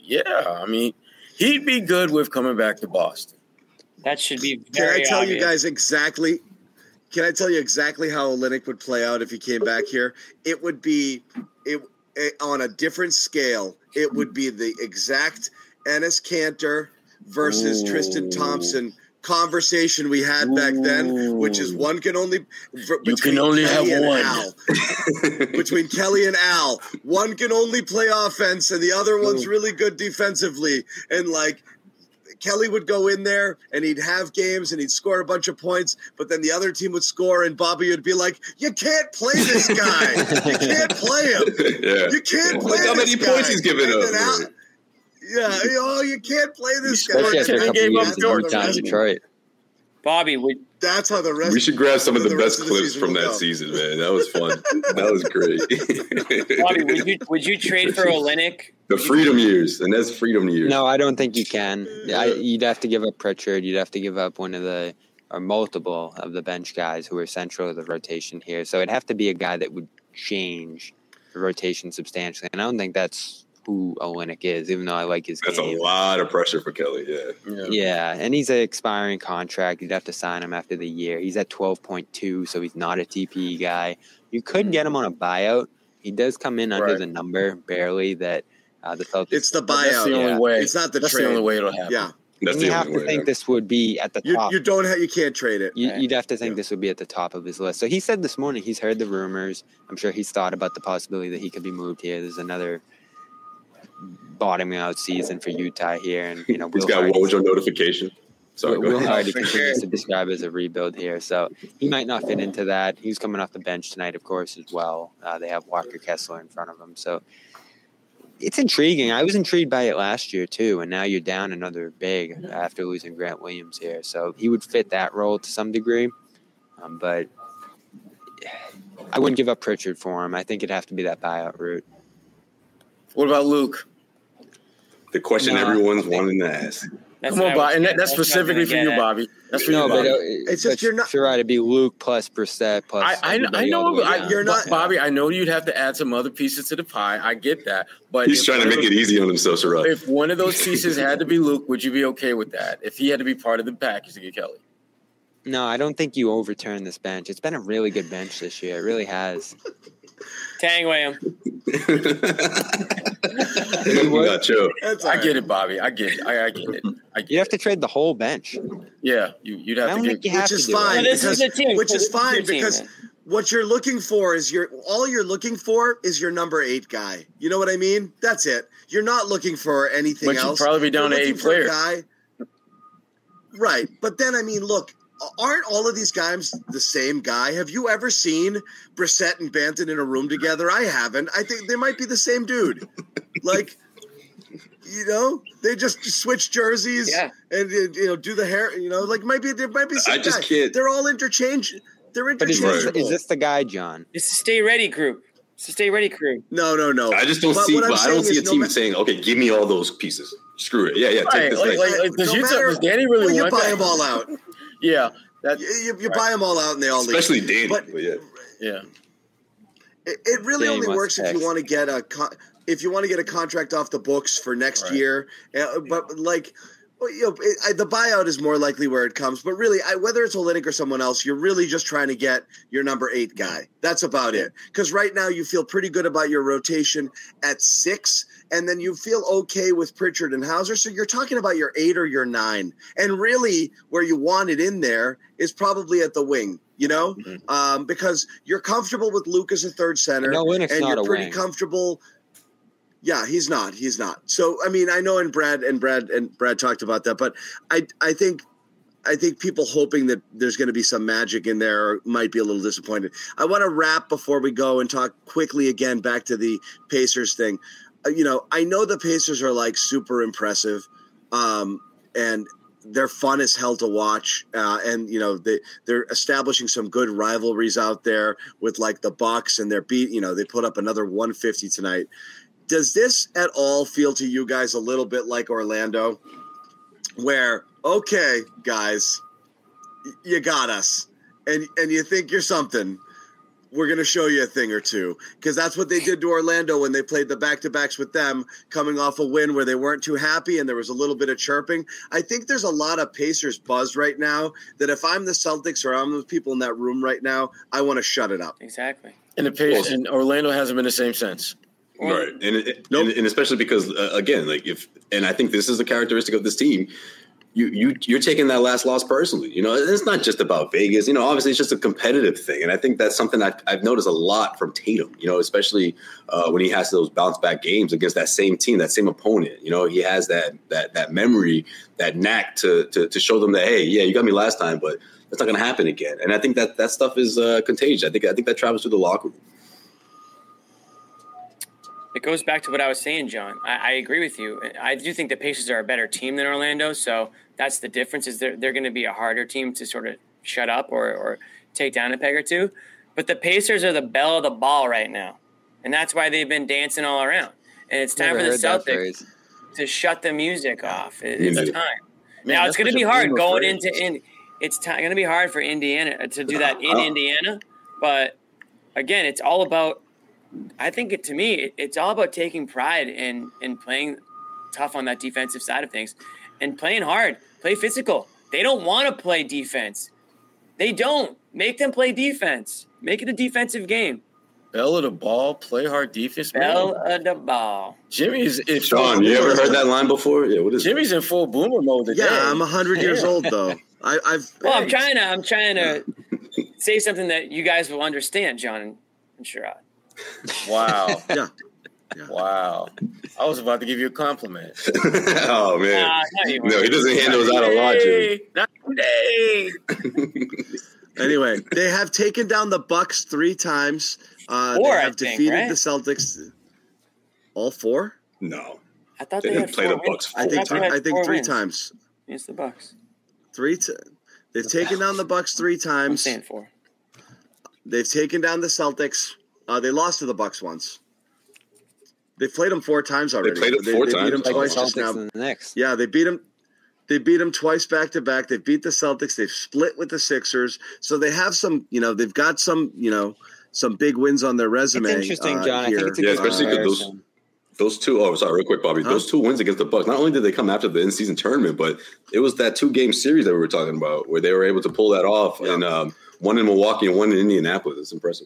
he'd be good with coming back to Boston. That should be very Can I tell obvious. you guys exactly – Can I tell you exactly how Olynyk would play out if he came back here? It would be on a different scale. It would be the exact Enes Kanter versus Tristan Thompson conversation we had back then, which is one can only have one. Between Kelly and Al, one can only play offense, and the other one's really good defensively. And Kelly would go in there and he'd have games and he'd score a bunch of points, but then the other team would score and Bobby would be like, "You can't play this guy. You can't play him. Yeah. You can't play how many this guy." points he's giving up. You can't play this guy. Especially after a couple years in Utah, Detroit. Bobby, that's how the rest. We should grab some of the best of clips from that season, man. That was fun. That was great. Bobby, would you trade for Olynyk? The freedom years, and that's freedom years. No, I don't think you can. You'd have to give up Pritchard. You'd have to give up one of the or multiple of the bench guys who are central to the rotation here. So it'd have to be a guy that would change the rotation substantially. And I don't think that's who Olynyk is, even though I like his game. That's a lot of pressure for Kelly, Yeah, and he's an expiring contract. You'd have to sign him after the year. He's at 12.2, so he's not a TPE guy. You could get him on a buyout. He does come in under the number, barely, that the Celtics. It's the buyout. That's the only way. It's not the That's trade. the only way it'll happen. Yeah. And you have to think this would be at the top. You can't trade it. You'd have to think this would be at the top of his list. So he said this morning he's heard the rumors. I'm sure he's thought about the possibility that he could be moved here. There's another bottoming out season for Utah here, and he's got Woj notification. Sorry, Will Hardy continues to describe as a rebuild here, so he might not fit into that. He's coming off the bench tonight, of course, as well. They have Walker Kessler in front of him, so it's intriguing. I was intrigued by it last year too, and now you're down another big after losing Grant Williams here, so he would fit that role to some degree, but I wouldn't give up Pritchard for him. I think it'd have to be that buyout route. What about Luke? The question everyone's wanting to ask. Come on, Bobby. And that's specifically for you, Bobby. That's for you, Bobby. It's just you're not sure. It'd be Luke plus Brissett plus. I know. You're not, Bobby. I know you'd have to add some other pieces to the pie. I get that, but he's trying to make it easy on himself, Sherrod. If one of those pieces had to be Luke, would you be okay with that? If he had to be part of the package to get Kelly? No, I don't think you overturn this bench. It's been a really good bench this year. It really has. Tangway him. I get it, Bobby. I get it. I get it. You have to trade the whole bench. Yeah, you'd have to get. Which is fine. Which is fine because what you're looking for is all you're looking for is your number 8 guy. You know what I mean? That's it. You're not looking for anything else. But you'd probably be down to 8 players. Right, but then I mean, look. Aren't all of these guys the same guy? Have you ever seen Brissett and Banton in a room together? I haven't. I think they might be the same dude. They just switch jerseys and do the hair. There might be some guy. Can't. They're all interchangeable. They're interchangeable. But is this the guy, John? It's the Stay Ready group. It's the Stay Ready crew. No. I just don't see. I don't see a team saying, "Okay, give me all those pieces. Screw it. Yeah. Take this. Does Danny really want buy that? them all out? Yeah, you buy them all out and they all especially leave. Danny. Yeah. It really Danny only works if you want to get a contract off the books for next year. But the buyout is more likely where it comes. But really, whether it's Olynyk or someone else, you're really just trying to get your number 8 guy. That's about it. Because right now you feel pretty good about your rotation at 6. And then you feel okay with Pritchard and Hauser. So you're talking about your 8 or your 9. And really where you want it in there is probably at the wing. because you're comfortable with Luke as a third center, and you're pretty comfortable. Yeah, he's not. So, I mean, I know, and Brad talked about that, but I think people hoping that there's going to be some magic in there might be a little disappointed. I want to wrap before we go and talk quickly again back to the Pacers thing. I know the Pacers are like super impressive, and they're fun as hell to watch. And they're establishing some good rivalries out there with like the Bucks, and they put up another 150 tonight. Does this at all feel to you guys a little bit like Orlando, where, okay, guys, you got us, and you think you're something? We're going to show you a thing or two, because that's what they did to Orlando when they played the back-to-backs with them, coming off a win where they weren't too happy and there was a little bit of chirping. I think there's a lot of Pacers buzz right now that if I'm the Celtics or I'm the people in that room right now, I want to shut it up. Exactly. And Orlando hasn't been the same since. Right. And especially because, again, and I think this is a characteristic of this team, you're taking that last loss personally. It's not just about Vegas. Obviously it's just a competitive thing, and I think that's something I've noticed a lot from Tatum. Especially when he has those bounce back games against that same team, that same opponent. He has that memory, that knack to show them that, hey, yeah, you got me last time, but that's not going to happen again. And I think that stuff is contagious. I think that travels through the locker room. It goes back to what I was saying, John. I agree with you. I do think the Pacers are a better team than Orlando, so that's the difference. Is they're going to be a harder team to sort of shut up or take down a peg or two. But the Pacers are the belle of the ball right now, and that's why they've been dancing all around. And it's time for the Celtics to shut the music off. It's time. Now it's going to be hard going into it's going to be hard for Indiana to do that in Indiana, but again, it's all about. I think it's all about taking pride in playing tough on that defensive side of things and playing hard, play physical. They don't want to play defense. They don't. Make them play defense. Make it a defensive game. Bell of the ball, play hard defense. Bell of the ball. Jimmy is. Sean, you ever heard that line before? Yeah, what is Jimmy's in full boomer mode today. Yeah, I'm 100 years old though. I'm trying to say something that you guys will understand, John and Sherrod. Wow. Yeah. Wow. I was about to give you a compliment. Oh, man. No, he doesn't handle us out of logic. Not today. Anyway, they have taken down the Bucks 3 times. They have defeated the Celtics. All 4? No. I thought they didn't play the Bucks. I think 3 times. It's the Bucks. They've taken down the Bucks 3 times. I'm saying 4. They've taken down the Celtics. They lost to the Bucks once. They played them 4 times already. They played them 4 times. They beat them twice just now. Yeah, they beat them. They beat them twice back to back. They beat the Celtics. They've split with the Sixers. So they have some. They've got some. Some big wins on their resume. It's interesting, John. Here. I think it's a good especially because those 2. Oh, sorry, real quick, Bobby. Those 2 wins against the Bucks. Not only did they come after the in-season tournament, but it was that 2-game series that we were talking about where they were able to pull that off, and one in Milwaukee and one in Indianapolis. It's impressive.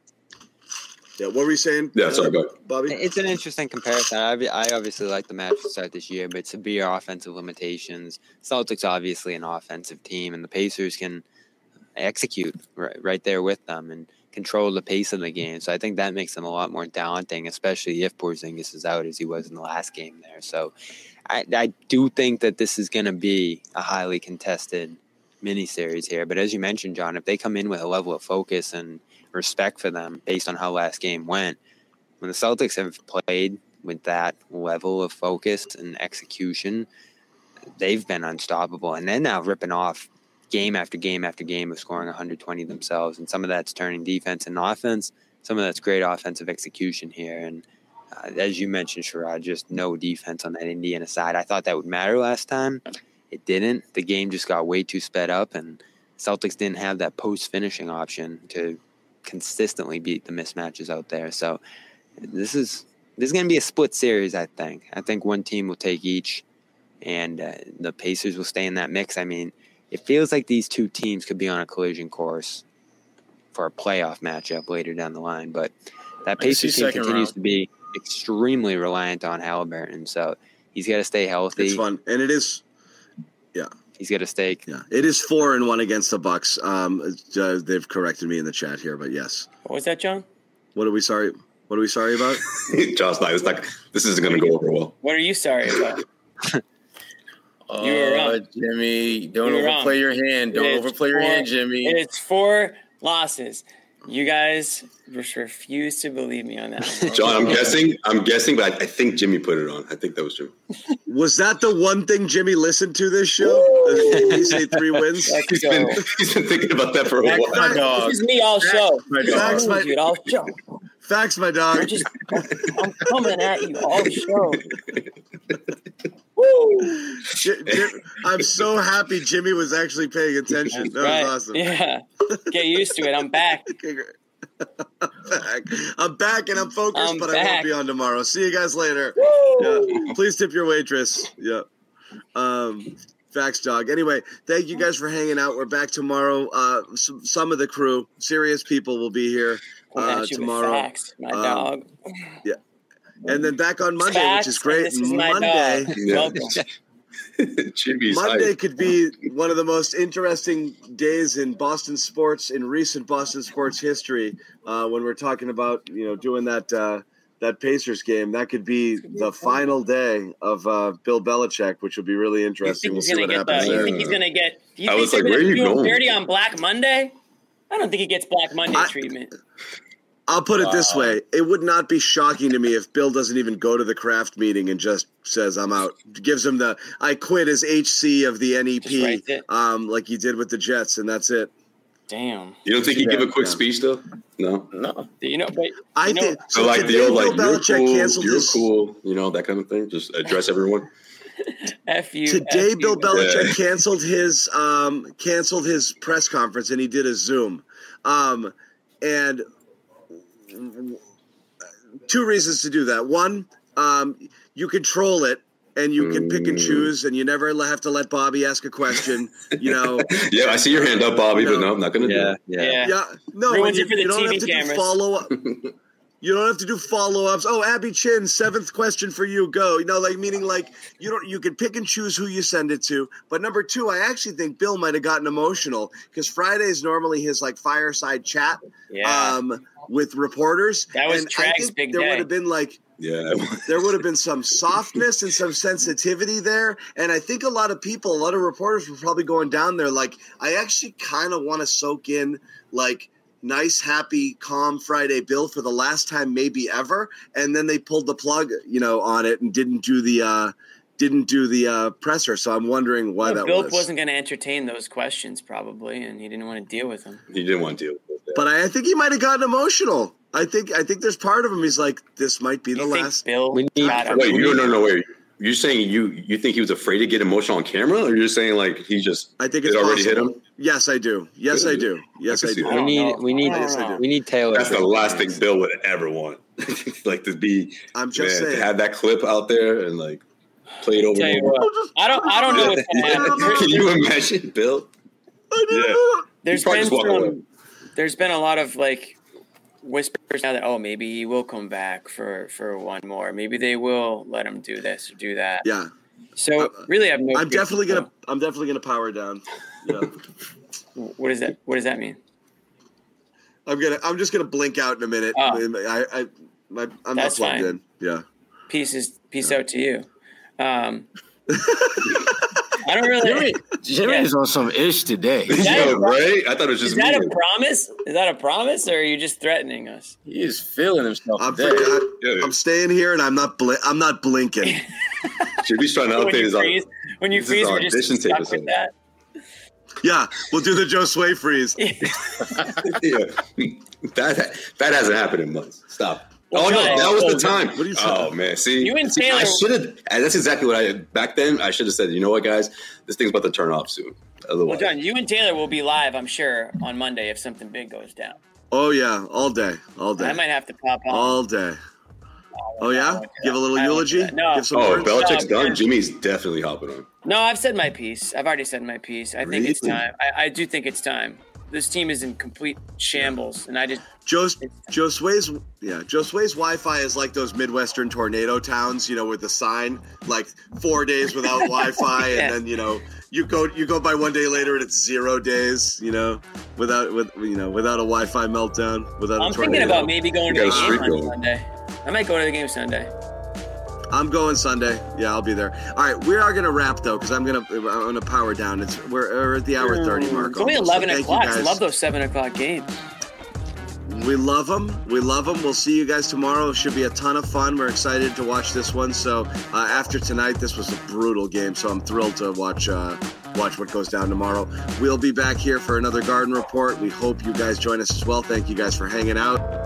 Yeah, what were you saying? Yeah, sorry, Bobby. It's an interesting comparison. I obviously like the match to start this year, but severe offensive limitations. Celtics obviously an offensive team, and the Pacers can execute right there with them and control the pace of the game. So I think that makes them a lot more daunting, especially if Porzingis is out as he was in the last game there. So I do think that this is going to be a highly contested miniseries here. But as you mentioned, John, if they come in with a level of focus and respect for them based on how last game went, when the Celtics have played with that level of focus and execution, they've been unstoppable. And they're now ripping off game after game after game of scoring 120 themselves. And some of that's turning defense and offense. Some of that's great offensive execution here. And as you mentioned, Sherrod, just no defense on that Indiana side. I thought that would matter last time. It didn't. The game just got way too sped up, and Celtics didn't have that post-finishing option to consistently beat the mismatches out there. So this is going to be a split series, I think. I think one team will take each, and the Pacers will stay in that mix. I mean, it feels like these 2 teams could be on a collision course for a playoff matchup later down the line, but that Pacers team continues to be extremely reliant on Halliburton, so he's got to stay healthy. It's fun, and it is. Yeah. he's got a stake. Yeah, it is 4-1 against the Bucks. They've corrected me in the chat here, but yes. What was that, John? What are we sorry about? John's not. This isn't going to go over well. What are you sorry about? You were wrong. Jimmy. Don't overplay your hand. Don't overplay your hand, Jimmy. It's 4 losses. You guys just refuse to believe me on that. John, I'm guessing, but I think Jimmy put it on. I think that was true. Was that the one thing Jimmy listened to this show? Did he say 3 wins? He's been thinking about that for a while. This is me all show. Facts, my dude, all show. Facts, my dog. I'm coming at you all show. Woo! I'm so happy Jimmy was actually paying attention. That was awesome. Yeah. Get used to it. I'm back. I'm back and I'm focused, but I won't be on tomorrow. See you guys later. Yeah. Please tip your waitress. Yeah. Facts, dog. Anyway, thank you guys for hanging out. We're back tomorrow. Some of the crew, serious people, will be here tomorrow. Facts, my dog. Yeah. And then back on Monday, Facts, which is great. This is Monday. Welcome. Monday could be one of the most interesting days in Boston sports, in recent Boston sports history. When we're talking about doing that Pacers game, that could be the final day of Bill Belichick, which will be really interesting. We'll see what happens. You think he's going to get? I was like, where are you going? Dirty on Black Monday? I don't think he gets Black Monday treatment. I'll put it this way. It would not be shocking to me if Bill doesn't even go to the Kraft meeting and just says, I'm out. Gives him I quit as HC of the NEP, like he did with the Jets, and that's it. Damn. You don't think he'd give a quick speech, though? No. But I think so. Like the old, like, you're cool, that kind of thing. Just address everyone. F you. Today, Bill Belichick canceled his press conference, and he did a Zoom. And 2 reasons to do that. One, you control it and you can pick and choose, and you never have to let Bobby ask a question. Yeah, I see your hand up, Bobby, but no, I'm not going to do it. Yeah. No, you don't have to do follow-up. You don't have to do follow-ups. Oh, Abby Chin, 7th question for you. Go. Meaning you can pick and choose who you send it to. But number 2, I actually think Bill might have gotten emotional because Friday is normally his fireside chat with reporters. That was Trag's big day. There would have been there would have been some softness and some sensitivity there. And I think a lot of reporters were probably going down there I actually kind of want to soak in nice, happy, calm Friday Bill for the last time maybe ever, and then they pulled the plug, on it and didn't do the presser. So I'm wondering why that Bill was. Wasn't going to entertain those questions probably, and he didn't want to deal with them. He didn't want to deal with them. But I think he might have gotten emotional. I think there's part of him. He's like, this might be the last. Bill, wait, no. You're saying you think he was afraid to get emotional on camera, or you're saying he just? I think it's already possible. hit him. Yes, I do. Yes, I do. Yes, I do. We need Taylor. That's the last thing Bill would ever want. To be. I'm just saying to have that clip out there and play it over. I don't know what's going to happen. Can you imagine, Bill? There's been a lot of whispers now that maybe he will come back for one more. Maybe they will let him do this or do that. Yeah. So really, I'm definitely gonna power down. Yeah. What does that mean? I'm just gonna blink out in a minute. I'm not plugged in. Yeah. Peace out to you. I don't really. Jimmy's on some ish today. Right? I thought it was just. Is that a promise? Is that a promise, or are you just threatening us? He is feeling himself. I'm staying here, and I'm not blinking. Jimmy's trying to update his. When you freeze, we're just stuck with that. Yeah, we'll do the Joe Sway freeze. Yeah. That hasn't happened in months. Stop. Well, that was the time. What are you saying? Oh man, see, you and Taylor. I should have. That's exactly what back then. I should have said, you know what, guys, this thing's about to turn off soon. Otherwise. Well, John, you and Taylor will be live, I'm sure, on Monday if something big goes down. Oh yeah, all day. I might have to pop on all day. Oh yeah, give a little eulogy. No. Give some words. Belichick's done. Jimmy's definitely hopping on. No, I've said my piece. I've already said my piece. I think it's time. I do think it's time. this team is in complete shambles, and I just Josue's Wi-Fi is like those Midwestern tornado towns, with the sign like 4 days without Wi-Fi, and then you go by 1 day later and it's 0 days, without a Wi-Fi meltdown, without. I'm thinking about maybe going to the game on Sunday. I might go to the game Sunday. I'm going Sunday. Yeah, I'll be there. All right, we are gonna wrap though, because I'm gonna power down. We're at the hour 30 mark. It's only 11 o'clock. I love those 7 o'clock games. We love them. We'll see you guys tomorrow. It should be a ton of fun. We're excited to watch this one. So after tonight, this was a brutal game. So I'm thrilled to watch what goes down tomorrow. We'll be back here for another Garden Report. We hope you guys join us as well. Thank you guys for hanging out.